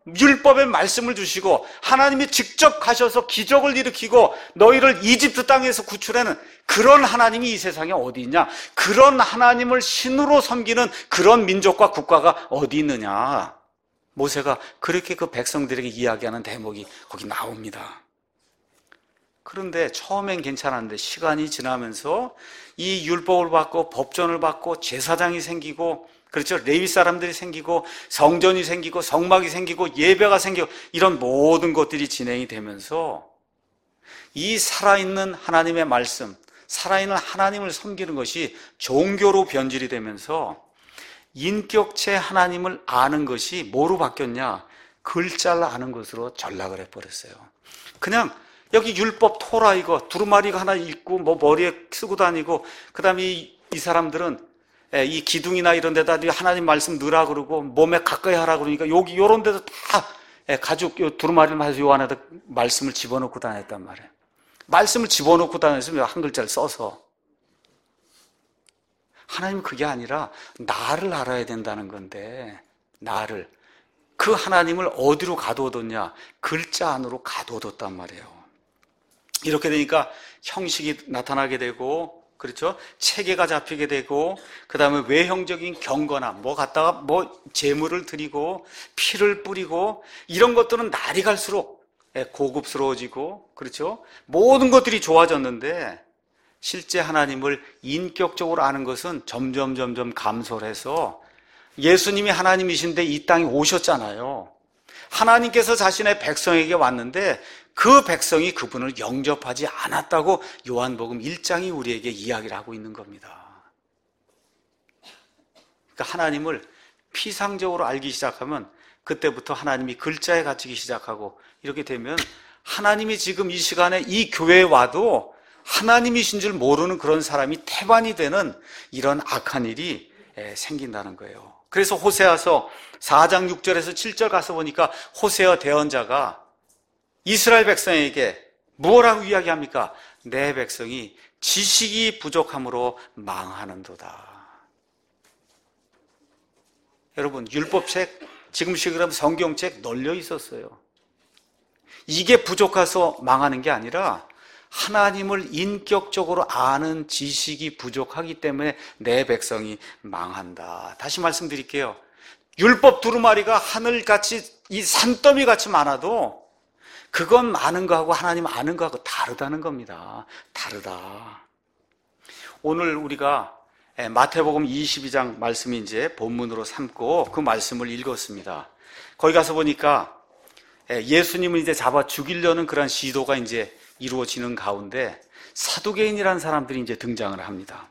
율법의 말씀을 주시고 하나님이 직접 가셔서 기적을 일으키고 너희를 이집트 땅에서 구출하는 그런 하나님이 이 세상에 어디 있냐? 그런 하나님을 신으로 섬기는 그런 민족과 국가가 어디 있느냐? 모세가 그렇게 그 백성들에게 이야기하는 대목이 거기 나옵니다. 그런데 처음엔 괜찮았는데 시간이 지나면서 이 율법을 받고 법전을 받고 제사장이 생기고, 그렇죠, 레위 사람들이 생기고 성전이 생기고 성막이 생기고 예배가 생기고 이런 모든 것들이 진행이 되면서 이 살아있는 하나님의 말씀, 살아있는 하나님을 섬기는 것이 종교로 변질이 되면서 인격체 하나님을 아는 것이 뭐로 바뀌었냐? 글자를 아는 것으로 전락을 해버렸어요. 그냥 여기 율법 토라 이거 두루마리가 하나 읽고 뭐 머리에 쓰고 다니고, 그 다음에 이, 이 사람들은 이 기둥이나 이런 데다 하나님 말씀 넣으라 그러고 몸에 가까이 하라 그러니까 여기 이런 데도 다 가죽 요 두루마리를 마서 요 안에다 말씀을 집어넣고 다녔단 말이에요. 말씀을 집어넣고 다녔으면 한 글자를 써서. 하나님은 그게 아니라 나를 알아야 된다는 건데, 나를, 그 하나님을 어디로 가둬뒀냐? 글자 안으로 가둬뒀단 말이에요. 이렇게 되니까 형식이 나타나게 되고, 그렇죠? 체계가 잡히게 되고, 그 다음에 외형적인 경건함, 뭐 갖다가 뭐 제물을 드리고 피를 뿌리고 이런 것들은 날이 갈수록 고급스러워지고, 그렇죠? 모든 것들이 좋아졌는데 실제 하나님을 인격적으로 아는 것은 점점 점점 감소를 해서, 예수님이 하나님이신데 이 땅에 오셨잖아요. 하나님께서 자신의 백성에게 왔는데 그 백성이 그분을 영접하지 않았다고 요한복음 일 장이 우리에게 이야기를 하고 있는 겁니다. 그러니까 하나님을 피상적으로 알기 시작하면 그때부터 하나님이 글자에 갇히기 시작하고, 이렇게 되면 하나님이 지금 이 시간에 이 교회에 와도 하나님이신 줄 모르는 그런 사람이 태반이 되는 이런 악한 일이 생긴다는 거예요. 그래서 호세아서 사 장 육 절에서 칠 절 가서 보니까 호세아 대언자가 이스라엘 백성에게 뭐라고 이야기합니까? 내 백성이 지식이 부족함으로 망하는도다. 여러분, 율법책, 지금 시기로 성경책 널려 있었어요. 이게 부족해서 망하는 게 아니라 하나님을 인격적으로 아는 지식이 부족하기 때문에 내 백성이 망한다. 다시 말씀드릴게요. 율법 두루마리가 하늘같이 이 산더미같이 많아도 그건 많은 거하고 하나님 아는 거하고 다르다는 겁니다. 다르다. 오늘 우리가 마태복음 이십이 장 말씀이 이제 본문으로 삼고 그 말씀을 읽었습니다. 거기 가서 보니까 예수님을 이제 잡아 죽이려는 그런 시도가 이제 이루어지는 가운데 사두개인이라는 사람들이 이제 등장을 합니다.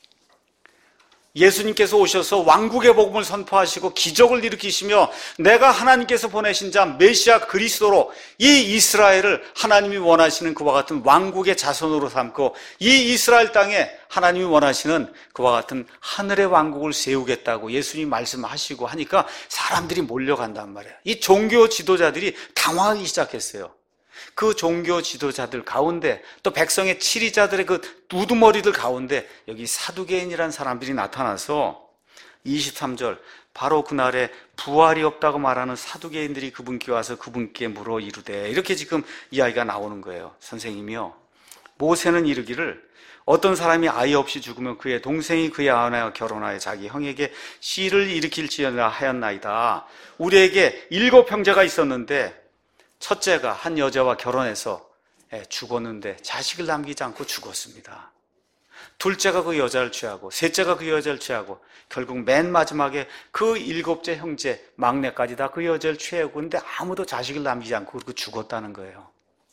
예수님께서 오셔서 왕국의 복음을 선포하시고 기적을 일으키시며 내가 하나님께서 보내신 자 메시아 그리스도로 이 이스라엘을 하나님이 원하시는 그와 같은 왕국의 자손으로 삼고 이 이스라엘 땅에 하나님이 원하시는 그와 같은 하늘의 왕국을 세우겠다고 예수님이 말씀하시고 하니까 사람들이 몰려간단 말이에요. 이 종교 지도자들이 당황하기 시작했어요. 그 종교 지도자들 가운데 또 백성의 치리자들의 그 우두머리들 가운데 여기 사두개인이라는 사람들이 나타나서 이십삼 절 바로 그날에 부활이 없다고 말하는 사두개인들이 그분께 와서 그분께 물어 이르되, 이렇게 지금 이야기가 나오는 거예요. 선생님이요, 모세는 이르기를 어떤 사람이 아이 없이 죽으면 그의 동생이 그의 아내와 결혼하여 자기 형에게 씨를 일으킬지어다 하였나이다. 우리에게 일곱 형제가 있었는데 첫째가 한 여자와 결혼해서 죽었는데 자식을 남기지 않고 죽었습니다. 둘째가 그 여자를 취하고 셋째가 그 여자를 취하고 결국 맨 마지막에 그 일곱째 형제 막내까지 다 그 여자를 취하고, 그런데 아무도 자식을 남기지 않고 그렇게 죽었다는 거예요.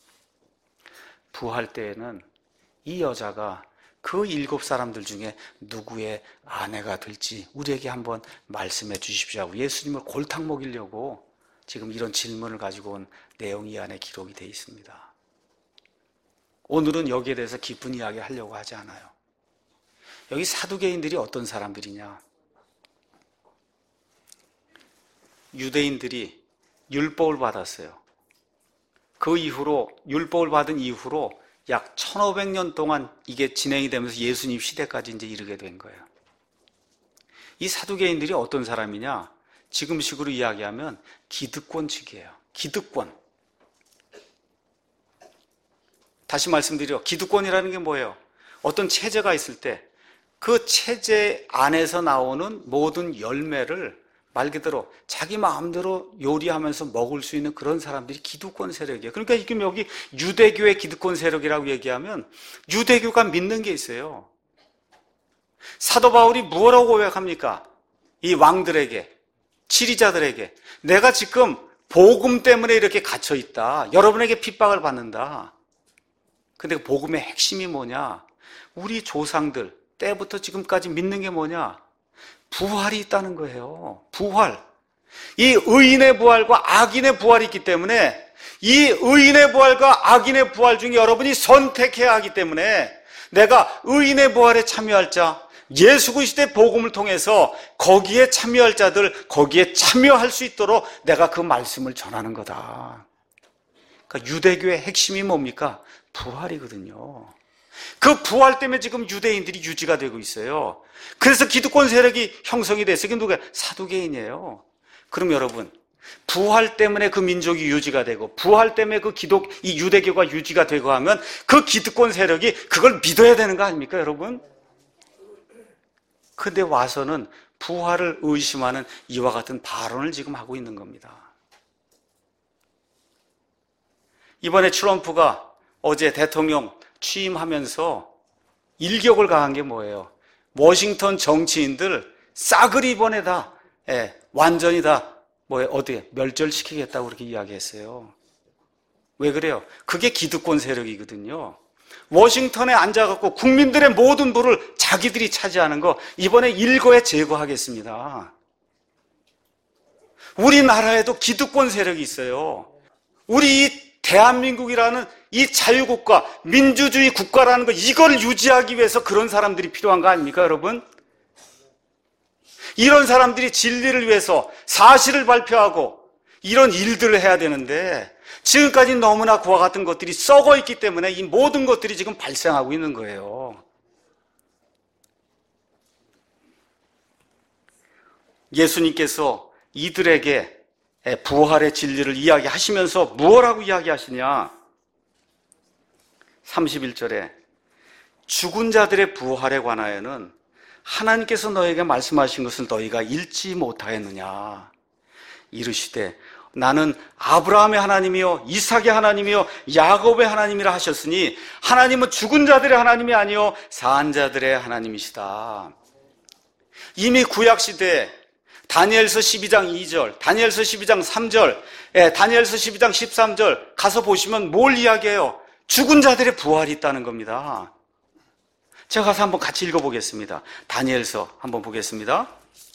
부활 때에는 이 여자가 그 일곱 사람들 중에 누구의 아내가 될지 우리에게 한번 말씀해 주십시오 하고 예수님을 골탕 먹이려고 지금 이런 질문을 가지고 온 내용이 이 안에 기록이 되어 있습니다. 오늘은 여기에 대해서 깊은 이야기를 하려고 하지 않아요. 여기 사두개인들이 어떤 사람들이냐? 유대인들이 율법을 받았어요. 그 이후로, 율법을 받은 이후로 약 천오백 년 동안 이게 진행이 되면서 예수님 시대까지 이제 이르게 된 거예요. 이 사두개인들이 어떤 사람이냐? 지금식으로 이야기하면 기득권 측이에요. 기득권. 다시 말씀드려, 기득권이라는 게 뭐예요? 어떤 체제가 있을 때 그 체제 안에서 나오는 모든 열매를 말 그대로 자기 마음대로 요리하면서 먹을 수 있는 그런 사람들이 기득권 세력이에요. 그러니까 지금 여기 유대교의 기득권 세력이라고 얘기하면 유대교가 믿는 게 있어요. 사도 바울이 뭐라고 고백합니까? 이 왕들에게, 지리자들에게, 내가 지금 복음 때문에 이렇게 갇혀 있다. 여러분에게 핍박을 받는다. 근데 그 복음의 핵심이 뭐냐? 우리 조상들 때부터 지금까지 믿는 게 뭐냐? 부활이 있다는 거예요. 부활. 이 의인의 부활과 악인의 부활이 있기 때문에 이 의인의 부활과 악인의 부활 중에 여러분이 선택해야 하기 때문에 내가 의인의 부활에 참여할 자, 예수 그리스도의 복음을 통해서 거기에 참여할 자들, 거기에 참여할 수 있도록 내가 그 말씀을 전하는 거다. 그러니까 유대교의 핵심이 뭡니까? 부활이거든요. 그 부활 때문에 지금 유대인들이 유지가 되고 있어요. 그래서 기득권 세력이 형성이 됐어요. 그게 누구야? 사두개인이에요. 그럼 여러분, 부활 때문에 그 민족이 유지가 되고 부활 때문에 그 기독, 이 유대교가 유지가 되고 하면 그 기득권 세력이 그걸 믿어야 되는 거 아닙니까, 여러분? 근데 와서는 부활을 의심하는 이와 같은 발언을 지금 하고 있는 겁니다. 이번에 트럼프가 어제 대통령 취임하면서 일격을 가한 게 뭐예요? 워싱턴 정치인들 싸그리 이번에 다, 예, 완전히 다, 뭐예요? 어디에? 멸절시키겠다고 그렇게 이야기했어요. 왜 그래요? 그게 기득권 세력이거든요. 워싱턴에 앉아갖고 국민들의 모든 부를 자기들이 차지하는 거, 이번에 일거에 제거하겠습니다. 우리나라에도 기득권 세력이 있어요. 우리 이 대한민국이라는 이 자유국가, 민주주의 국가라는 거, 이걸 유지하기 위해서 그런 사람들이 필요한 거 아닙니까, 여러분? 이런 사람들이 진리를 위해서 사실을 발표하고 이런 일들을 해야 되는데 지금까지 너무나 그와 같은 것들이 썩어 있기 때문에 이 모든 것들이 지금 발생하고 있는 거예요. 예수님께서 이들에게 부활의 진리를 이야기하시면서 무엇라고 이야기하시냐? 삼십일 절에 죽은 자들의 부활에 관하여는 하나님께서 너에게 말씀하신 것을 너희가 읽지 못하였느냐? 이르시되 나는 아브라함의 하나님이요 이삭의 하나님이요 야곱의 하나님이라 하셨으니 하나님은 죽은 자들의 하나님이 아니요 산 자들의 하나님이시다. 이미 구약시대에 다니엘서 십이 장 이 절, 다니엘서 십이 장 삼 절, 예, 다니엘서 십이 장 십삼 절 가서 보시면 뭘 이야기해요? 죽은 자들의 부활이 있다는 겁니다. 제가 가서 한번 같이 읽어보겠습니다. 다니엘서 한번 보겠습니다.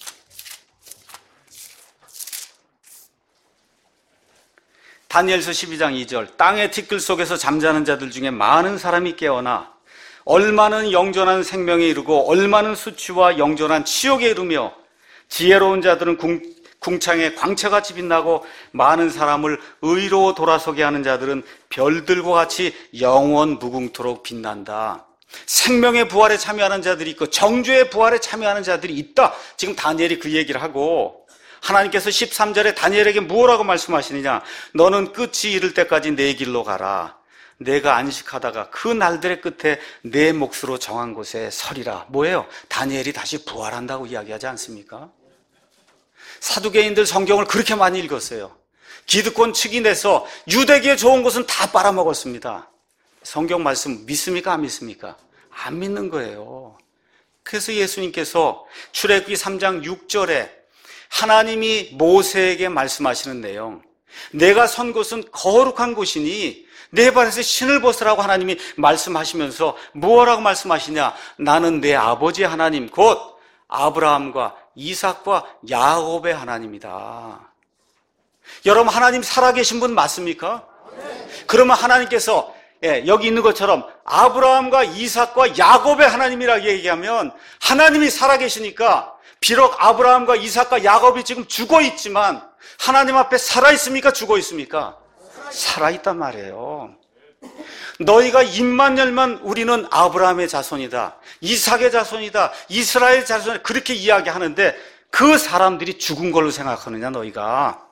다니엘서 십이 장 이 절, 땅의 티끌 속에서 잠자는 자들 중에 많은 사람이 깨어나 얼마는 영존한 생명에 이르고 얼마는 수치와 영존한 치욕에 이르며 지혜로운 자들은 궁, 궁창에 광채같이 빛나고 많은 사람을 의로 돌아서게 하는 자들은 별들과 같이 영원 무궁토록 빛난다. 생명의 부활에 참여하는 자들이 있고 정죄의 부활에 참여하는 자들이 있다. 지금 다니엘이 그 얘기를 하고 하나님께서 십삼 절에 다니엘에게 무엇라고 말씀하시느냐? 너는 끝이 이를 때까지 내 길로 가라. 내가 안식하다가 그 날들의 끝에 내 몫으로 정한 곳에 서리라. 뭐예요? 다니엘이 다시 부활한다고 이야기하지 않습니까? 사두개인들 성경을 그렇게 많이 읽었어요. 기득권 측이 내서 유대교에 좋은 것은 다 빨아먹었습니다. 성경 말씀 믿습니까? 안 믿습니까? 안 믿는 거예요. 그래서 예수님께서 출애굽기 삼 장 육 절에 하나님이 모세에게 말씀하시는 내용, 내가 선 곳은 거룩한 곳이니 내 발에서 신을 벗으라고 하나님이 말씀하시면서 무엇라고 말씀하시냐? 나는 내 아버지의 하나님 곧 아브라함과 이삭과 야곱의 하나님이다. 여러분 하나님 살아계신 분 맞습니까? 그러면 하나님께서 예, 여기 있는 것처럼 아브라함과 이삭과 야곱의 하나님이라고 얘기하면 하나님이 살아계시니까 비록 아브라함과 이삭과 야곱이 지금 죽어있지만 하나님 앞에 살아있습니까? 죽어있습니까? 살아있단 말이에요. 너희가 입만 열면 우리는 아브라함의 자손이다, 이삭의 자손이다, 이스라엘 자손이다 그렇게 이야기하는데 그 사람들이 죽은 걸로 생각하느냐 너희가?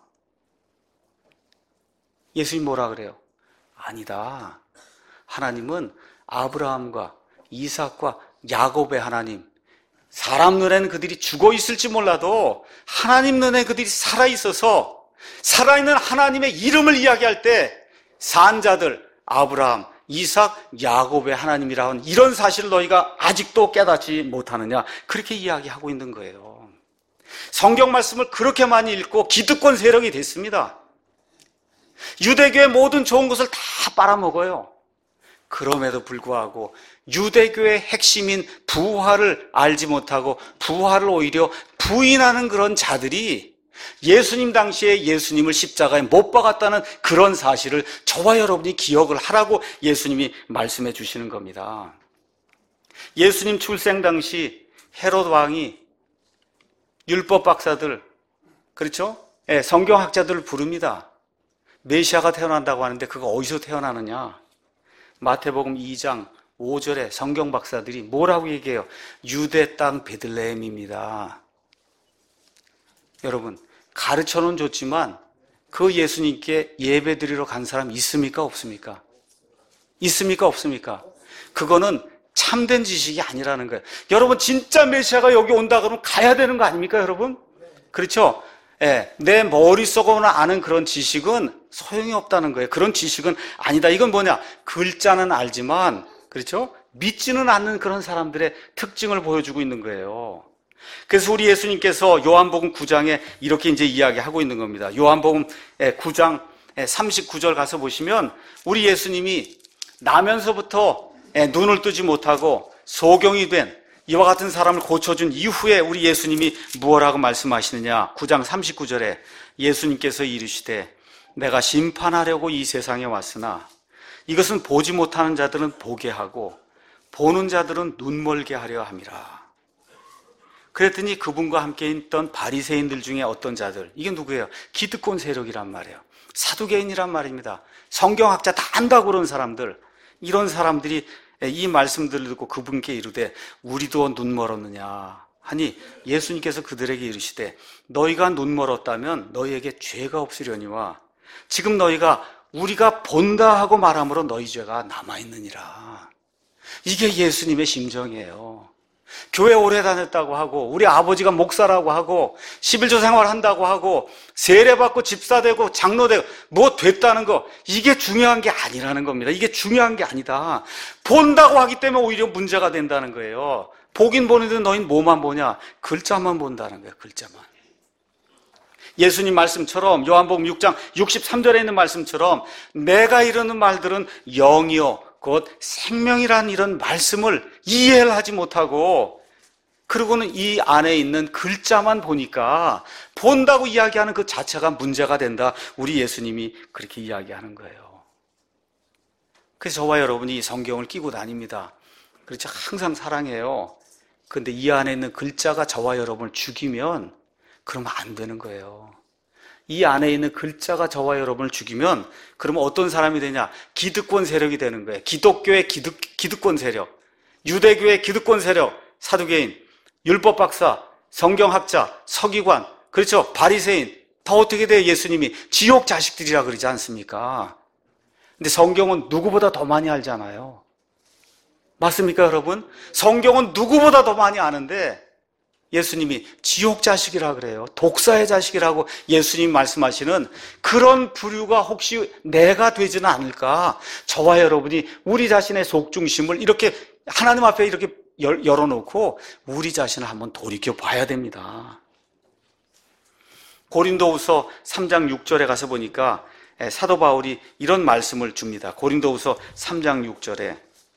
예수님 뭐라 그래요? 아니다. 하나님은 아브라함과 이삭과 야곱의 하나님, 사람 눈에는 그들이 죽어 있을지 몰라도 하나님 눈에 그들이 살아있어서 살아있는 하나님의 이름을 이야기할 때 산자들 아브라함, 이삭, 야곱의 하나님이라는 이런 사실을 너희가 아직도 깨닫지 못하느냐, 그렇게 이야기하고 있는 거예요. 성경 말씀을 그렇게 많이 읽고 기득권 세력이 됐습니다. 유대교의 모든 좋은 것을 다 빨아먹어요. 그럼에도 불구하고 유대교의 핵심인 부활을 알지 못하고 부활을 오히려 부인하는 그런 자들이 예수님 당시에 예수님을 십자가에 못 박았다는 그런 사실을 저와 여러분이 기억을 하라고 예수님이 말씀해 주시는 겁니다. 예수님 출생 당시 헤롯 왕이 율법 박사들, 그렇죠? 네, 성경학자들을 부릅니다. 메시아가 태어난다고 하는데 그가 어디서 태어나느냐? 마태복음 이 장 오 절에 성경 박사들이 뭐라고 얘기해요? 유대 땅 베들레헴입니다. 여러분, 가르쳐는 줬지만 그 예수님께 예배드리러 간 사람 있습니까? 없습니까? 있습니까? 없습니까? 그거는 참된 지식이 아니라는 거예요. 여러분, 진짜 메시아가 여기 온다 그러면 가야 되는 거 아닙니까, 여러분? 그렇죠? 예, 내 머릿속으로 아는 그런 지식은 소용이 없다는 거예요. 그런 지식은 아니다. 이건 뭐냐? 글자는 알지만, 그렇죠? 믿지는 않는 그런 사람들의 특징을 보여주고 있는 거예요. 그래서 우리 예수님께서 요한복음 구 장에 이렇게 이제 이야기하고 있는 겁니다. 요한복음 구 장 삼십구 절 가서 보시면 우리 예수님이 나면서부터 눈을 뜨지 못하고 소경이 된 이와 같은 사람을 고쳐준 이후에 우리 예수님이 무엇라고 말씀하시느냐? 구 장 삼십구 절에 예수님께서 이르시되 내가 심판하려고 이 세상에 왔으나 이것은 보지 못하는 자들은 보게 하고 보는 자들은 눈멀게 하려 함이라. 그랬더니 그분과 함께 있던 바리새인들 중에 어떤 자들, 이게 누구예요? 기득권 세력이란 말이에요. 사두개인이란 말입니다. 성경학자 다 안다고 그런 사람들, 이런 사람들이 이 말씀들을 듣고 그분께 이르되 우리도 눈 멀었느냐 하니 예수님께서 그들에게 이르시되 너희가 눈 멀었다면 너희에게 죄가 없으려니와 지금 너희가 우리가 본다 하고 말함으로 너희 죄가 남아있느니라. 이게 예수님의 심정이에요. 교회 오래 다녔다고 하고 우리 아버지가 목사라고 하고 십일조 생활한다고 하고 세례받고 집사되고 장로되고 뭐 됐다는 거, 이게 중요한 게 아니라는 겁니다. 이게 중요한 게 아니다. 본다고 하기 때문에 오히려 문제가 된다는 거예요. 보긴 보는데 너희는 뭐만 보냐? 글자만 본다는 거예요. 글자만. 예수님 말씀처럼 요한복음 육 장 육십삼 절에 있는 말씀처럼 내가 이르는 말들은 영이요 곧 생명이란 이런 말씀을 이해를 하지 못하고 그리고는 이 안에 있는 글자만 보니까 본다고 이야기하는 그 자체가 문제가 된다. 우리 예수님이 그렇게 이야기하는 거예요. 그래서 저와 여러분이 이 성경을 끼고 다닙니다. 그렇죠? 항상 사랑해요. 그런데 이 안에 있는 글자가 저와 여러분을 죽이면 그러면 안 되는 거예요. 이 안에 있는 글자가 저와 여러분을 죽이면 그러면 어떤 사람이 되냐? 기득권 세력이 되는 거예요. 기독교의 기득, 기득권 세력, 유대교의 기득권 세력, 사두개인, 율법 박사, 성경학자, 서기관, 그렇죠? 바리새인, 다 어떻게 돼요? 예수님이 지옥 자식들이라 그러지 않습니까? 근데 성경은 누구보다 더 많이 알잖아요. 맞습니까, 여러분? 성경은 누구보다 더 많이 아는데 예수님이 지옥 자식이라 그래요. 독사의 자식이라고 예수님 말씀하시는 그런 부류가 혹시 내가 되지는 않을까? 저와 여러분이 우리 자신의 속중심을 이렇게 하나님 앞에 이렇게 열, 열어놓고 우리 자신을 한번 돌이켜 봐야 됩니다. 고린도후서 삼 장 육 절에 가서 보니까 사도 바울이 이런 말씀을 줍니다. 고린도후서 삼 장 육 절에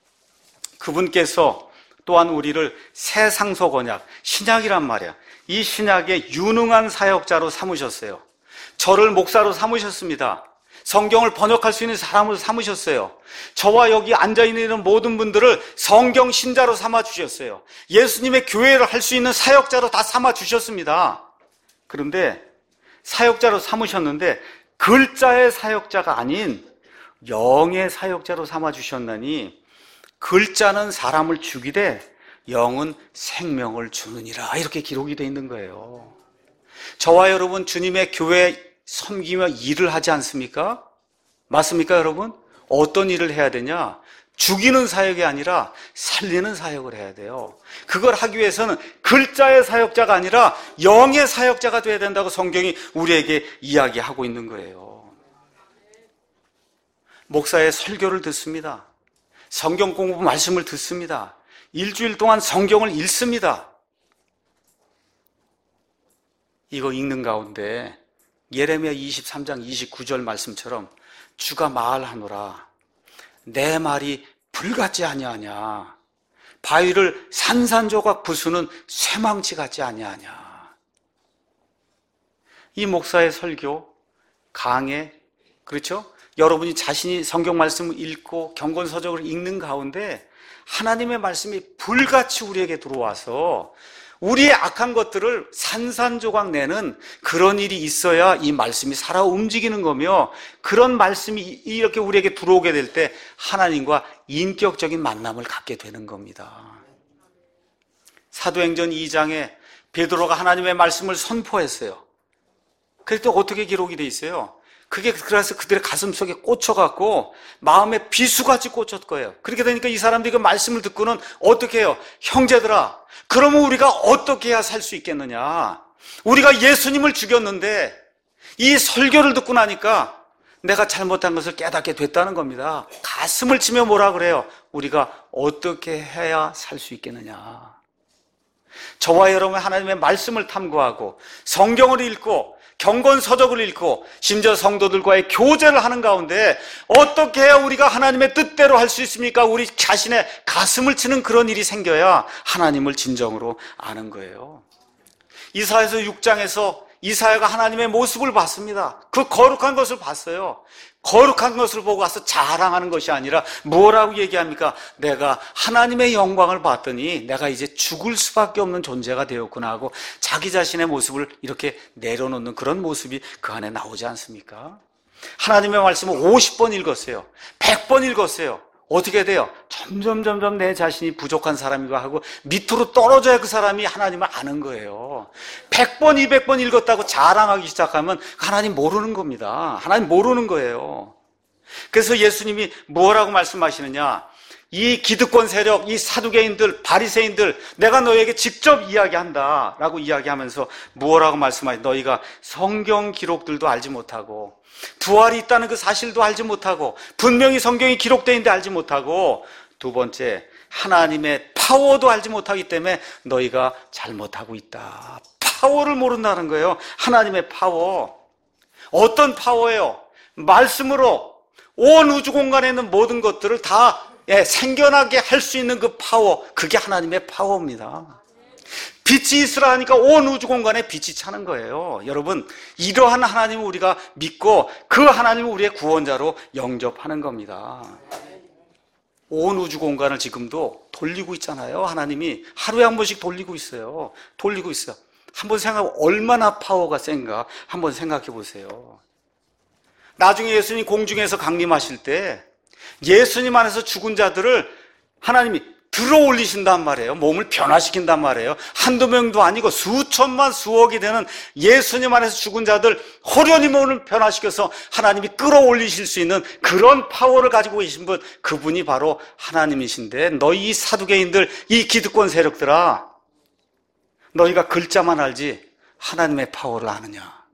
그분께서 또한 우리를 새 상속 언약, 신약이란 말이야. 이 신약의 유능한 사역자로 삼으셨어요. 저를 목사로 삼으셨습니다. 성경을 번역할 수 있는 사람으로 삼으셨어요. 저와 여기 앉아있는 모든 분들을 성경 신자로 삼아주셨어요. 예수님의 교회를 할 수 있는 사역자로 다 삼아주셨습니다. 그런데 사역자로 삼으셨는데 글자의 사역자가 아닌 영의 사역자로 삼아주셨나니 글자는 사람을 죽이되 영은 생명을 주느니라. 이렇게 기록이 되어 있는 거예요. 저와 여러분 주님의 교회 섬기며 일을 하지 않습니까? 맞습니까, 여러분? 어떤 일을 해야 되냐? 죽이는 사역이 아니라 살리는 사역을 해야 돼요. 그걸 하기 위해서는 글자의 사역자가 아니라 영의 사역자가 돼야 된다고 성경이 우리에게 이야기하고 있는 거예요. 목사의 설교를 듣습니다. 성경 공부 말씀을 듣습니다. 일주일 동안 성경을 읽습니다. 이거 읽는 가운데 예레미야 이십삼 장 이십구 절 말씀처럼 주가 말하노라 내 말이 불같지 아니하냐 바위를 산산조각 부수는 쇠망치 같지 아니하냐. 이 목사의 설교 강해, 그렇죠? 여러분이 자신이 성경 말씀을 읽고 경건서적을 읽는 가운데 하나님의 말씀이 불같이 우리에게 들어와서 우리의 악한 것들을 산산조각 내는 그런 일이 있어야 이 말씀이 살아 움직이는 거며, 그런 말씀이 이렇게 우리에게 들어오게 될 때 하나님과 인격적인 만남을 갖게 되는 겁니다. 사도행전 이 장에 베드로가 하나님의 말씀을 선포했어요. 그랬더니 어떻게 기록이 돼 있어요? 그게 그래서 그들의 가슴 속에 꽂혀갖고 마음에 비수같이 꽂혔을 거예요. 그렇게 되니까 이 사람들이 그 말씀을 듣고는 어떻게 해요? 형제들아, 그러면 우리가 어떻게 해야 살 수 있겠느냐? 우리가 예수님을 죽였는데 이 설교를 듣고 나니까 내가 잘못한 것을 깨닫게 됐다는 겁니다. 가슴을 치며 뭐라 그래요? 우리가 어떻게 해야 살 수 있겠느냐? 저와 여러분 하나님의 말씀을 탐구하고 성경을 읽고 경건서적을 읽고 심지어 성도들과의 교제를 하는 가운데 어떻게 해야 우리가 하나님의 뜻대로 할 수 있습니까? 우리 자신의 가슴을 치는 그런 일이 생겨야 하나님을 진정으로 아는 거예요. 이사야서 육 장에서 이사야가 하나님의 모습을 봤습니다. 그 거룩한 것을 봤어요. 거룩한 것을 보고 와서 자랑하는 것이 아니라 뭐라고 얘기합니까? 내가 하나님의 영광을 봤더니 내가 이제 죽을 수밖에 없는 존재가 되었구나 하고 자기 자신의 모습을 이렇게 내려놓는 그런 모습이 그 안에 나오지 않습니까? 하나님의 말씀을 오십 번 읽었어요. 백 번 읽었어요. 어떻게 돼요? 점점 점점 내 자신이 부족한 사람이고 하고 밑으로 떨어져야 그 사람이 하나님을 아는 거예요. 백 번, 이백 번 읽었다고 자랑하기 시작하면 하나님 모르는 겁니다. 하나님 모르는 거예요. 그래서 예수님이 뭐라고 말씀하시느냐? 이 기득권 세력, 이 사두개인들, 바리새인들, 내가 너에게 직접 이야기한다 라고 이야기하면서 뭐라고 말씀하시? 너희가 성경 기록들도 알지 못하고 부활이 있다는 그 사실도 알지 못하고 분명히 성경이 기록되어 있는데 알지 못하고, 두 번째 하나님의 파워도 알지 못하기 때문에 너희가 잘못하고 있다. 파워를 모른다는 거예요. 하나님의 파워. 어떤 파워예요? 말씀으로 온 우주 공간에 있는 모든 것들을 다 예, 생겨나게 할 수 있는 그 파워, 그게 하나님의 파워입니다. 빛이 있으라 하니까 온 우주 공간에 빛이 차는 거예요. 여러분, 이러한 하나님을 우리가 믿고 그 하나님을 우리의 구원자로 영접하는 겁니다. 온 우주 공간을 지금도 돌리고 있잖아요. 하나님이 하루에 한 번씩 돌리고 있어요. 돌리고 있어요. 한번 생각해, 얼마나 파워가 센가 한번 생각해 보세요. 나중에 예수님 공중에서 강림하실 때 예수님 안에서 죽은 자들을 하나님이 들어 올리신단 말이에요. 몸을 변화시킨단 말이에요. 한두 명도 아니고 수천만 수억이 되는 예수님 안에서 죽은 자들 호련히 몸을 변화시켜서 하나님이 끌어올리실 수 있는 그런 파워를 가지고 계신 분, 그분이 바로 하나님이신데, 너희 이 사두개인들, 이 기득권 세력들아, 너희가 글자만 알지 하나님의 파워를 아느냐?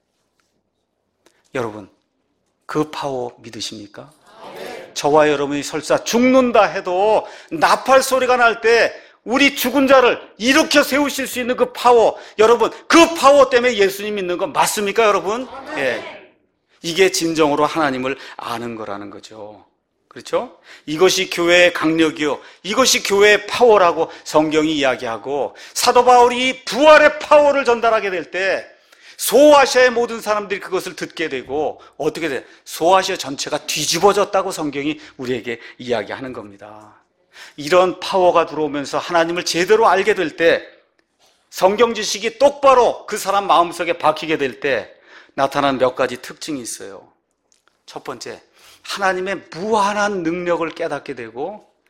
여러분, 그 파워 믿으십니까? 저와 여러분이 설사 죽는다 해도 나팔 소리가 날 때 우리 죽은 자를 일으켜 세우실 수 있는 그 파워, 여러분, 그 파워 때문에 예수님 믿는 건 맞습니까, 여러분? 예. 이게 진정으로 하나님을 아는 거라는 거죠. 그렇죠? 이것이 교회의 강력이요, 이것이 교회의 파워라고 성경이 이야기하고, 사도 바울이 부활의 파워를 전달하게 될 때 소아시아의 모든 사람들이 그것을 듣게 되고 어떻게 돼? 소아시아 전체가 뒤집어졌다고 성경이 우리에게 이야기하는 겁니다. 이런 파워가 들어오면서 하나님을 제대로 알게 될 때, 성경 지식이 똑바로 그 사람 마음속에 박히게 될 때 나타나는 몇 가지 특징이 있어요. 첫 번째, 하나님의 무한한 능력을 깨닫게 되고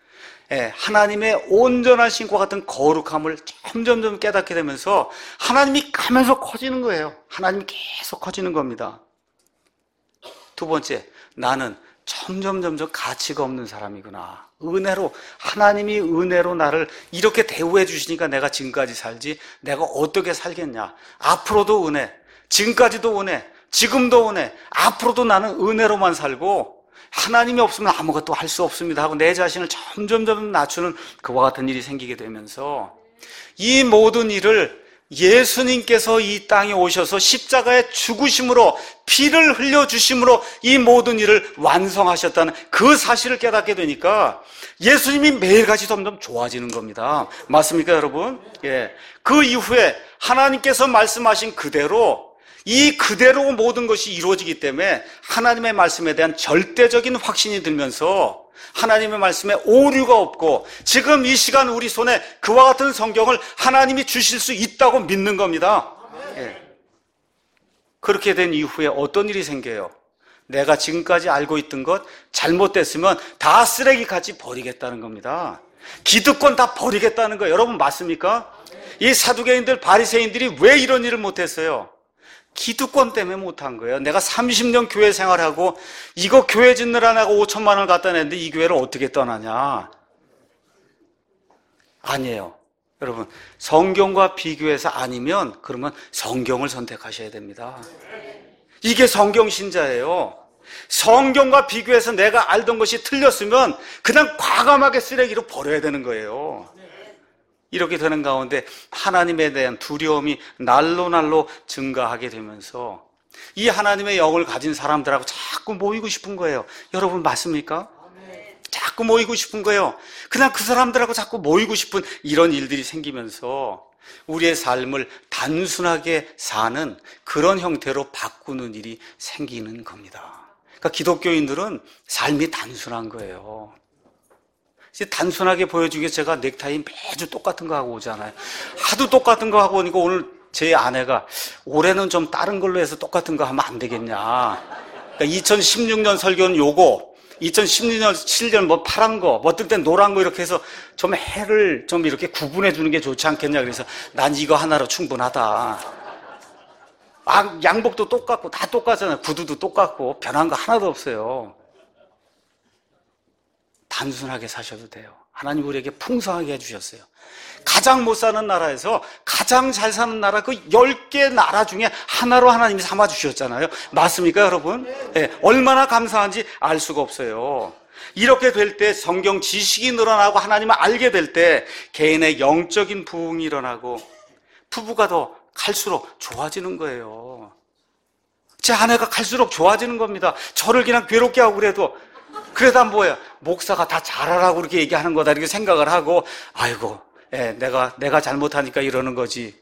예, 하나님의 온전한 신과 같은 거룩함을 점점점 깨닫게 되면서 하나님이 가면서 커지는 거예요. 하나님이 계속 커지는 겁니다. 두 번째, 나는 점점 점점 가치가 없는 사람이구나. 은혜로, 하나님이 은혜로 나를 이렇게 대우해 주시니까 내가 지금까지 살지, 내가 어떻게 살겠냐. 앞으로도 은혜, 지금까지도 은혜, 지금도 은혜, 앞으로도 나는 은혜로만 살고 하나님이 없으면 아무것도 할 수 없습니다 하고 내 자신을 점점점 낮추는 그와 같은 일이 생기게 되면서 이 모든 일을 예수님께서 이 땅에 오셔서 십자가의 죽으심으로 피를 흘려주심으로 이 모든 일을 완성하셨다는 그 사실을 깨닫게 되니까 예수님이 매일같이 점점 좋아지는 겁니다. 맞습니까, 여러분? 예. 그 이후에 하나님께서 말씀하신 그대로 이 그대로 모든 것이 이루어지기 때문에 하나님의 말씀에 대한 절대적인 확신이 들면서 하나님의 말씀에 오류가 없고 지금 이 시간 우리 손에 그와 같은 성경을 하나님이 주실 수 있다고 믿는 겁니다. 예. 그렇게 된 이후에 어떤 일이 생겨요? 내가 지금까지 알고 있던 것 잘못됐으면 다 쓰레기같이 버리겠다는 겁니다. 기득권 다 버리겠다는 거예요. 여러분 맞습니까? 이 사두개인들, 바리새인들이 왜 이런 일을 못했어요? 기득권 때문에 못한 거예요. 내가 삼십 년 교회 생활하고 이거 교회 짓느라 내가 오천만 원을 갖다 냈는데 이 교회를 어떻게 떠나냐? 아니에요. 여러분, 성경과 비교해서 아니면 그러면 성경을 선택하셔야 됩니다. 이게 성경 신자예요. 성경과 비교해서 내가 알던 것이 틀렸으면 그냥 과감하게 쓰레기로 버려야 되는 거예요. 이렇게 되는 가운데 하나님에 대한 두려움이 날로 날로 증가하게 되면서 이 하나님의 영을 가진 사람들하고 자꾸 모이고 싶은 거예요. 여러분 맞습니까? 자꾸 모이고 싶은 거예요. 그냥 그 사람들하고 자꾸 모이고 싶은 이런 일들이 생기면서 우리의 삶을 단순하게 사는 그런 형태로 바꾸는 일이 생기는 겁니다. 그러니까 기독교인들은 삶이 단순한 거예요. 단순하게 보여주기 위해서 제가 넥타이 매주 똑같은 거 하고 오잖아요. 하도 똑같은 거 하고 오니까 오늘 제 아내가 올해는 좀 다른 걸로 해서 똑같은 거 하면 안 되겠냐. 그러니까 이천십육 년 설교는 요거, 이천십육 년, 칠 년 뭐 파란 거, 뭐 어떨 땐 노란 거 이렇게 해서 좀 해를 좀 이렇게 구분해 주는 게 좋지 않겠냐. 그래서 난 이거 하나로 충분하다. 아, 양복도 똑같고 다 똑같잖아요. 구두도 똑같고 변한 거 하나도 없어요. 단순하게 사셔도 돼요. 하나님 우리에게 풍성하게 해주셨어요. 가장 못 사는 나라에서 가장 잘 사는 나라 그 열 개 나라 중에 하나로 하나님이 삼아주셨잖아요. 맞습니까 여러분? 네, 얼마나 감사한지 알 수가 없어요. 이렇게 될 때 성경 지식이 늘어나고 하나님을 알게 될 때 개인의 영적인 부흥이 일어나고 부부가 더 갈수록 좋아지는 거예요. 제 아내가 갈수록 좋아지는 겁니다. 저를 그냥 괴롭게 하고 그래도 그래도 뭐예요? 목사가 다 잘하라고 그렇게 얘기하는 거다 이렇게 생각을 하고 아이고 예, 내가 내가 잘못하니까 이러는 거지.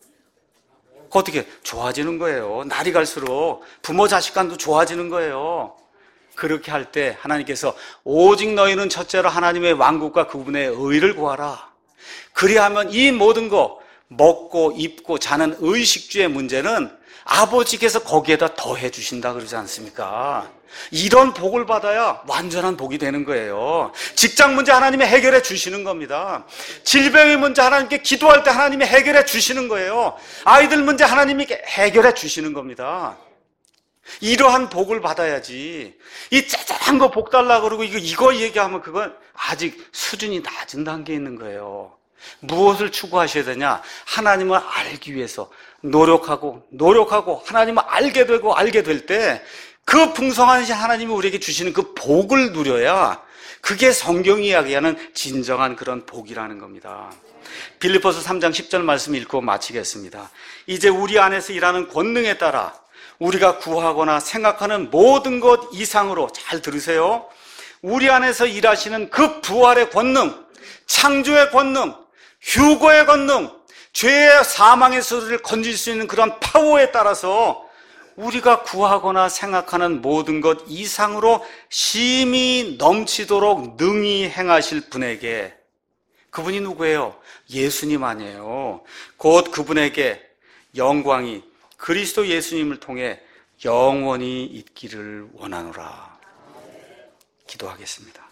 어떻게 좋아지는 거예요. 날이 갈수록 부모 자식 간도 좋아지는 거예요. 그렇게 할 때 하나님께서 오직 너희는 첫째로 하나님의 왕국과 그분의 의를 구하라. 그리하면 이 모든 거 먹고 입고 자는 의식주의 문제는 아버지께서 거기에다 더해 주신다 그러지 않습니까? 이런 복을 받아야 완전한 복이 되는 거예요. 직장 문제 하나님이 해결해 주시는 겁니다. 질병의 문제 하나님께 기도할 때 하나님이 해결해 주시는 거예요. 아이들 문제 하나님이 해결해 주시는 겁니다. 이러한 복을 받아야지 이 짜잘한 거 복 달라고 그러고 이거, 이거 얘기하면 그건 아직 수준이 낮은 단계에 있는 거예요. 무엇을 추구하셔야 되냐? 하나님을 알기 위해서 노력하고 노력하고 하나님을 알게 되고 알게 될 때 그 풍성한 하나님이 우리에게 주시는 그 복을 누려야 그게 성경이 이야기하는 진정한 그런 복이라는 겁니다. 빌립보서 삼 장 십 절 말씀 읽고 마치겠습니다. 이제 우리 안에서 일하는 권능에 따라 우리가 구하거나 생각하는 모든 것 이상으로 잘 들으세요. 우리 안에서 일하시는 그 부활의 권능, 창조의 권능, 휴거의 권능, 죄의 사망의 소리를 건질 수 있는 그런 파워에 따라서 우리가 구하거나 생각하는 모든 것 이상으로 심히 넘치도록 능히 행하실 분에게, 그분이 누구예요? 예수님 아니에요. 곧 그분에게 영광이 그리스도 예수님을 통해 영원히 있기를 원하노라. 기도하겠습니다.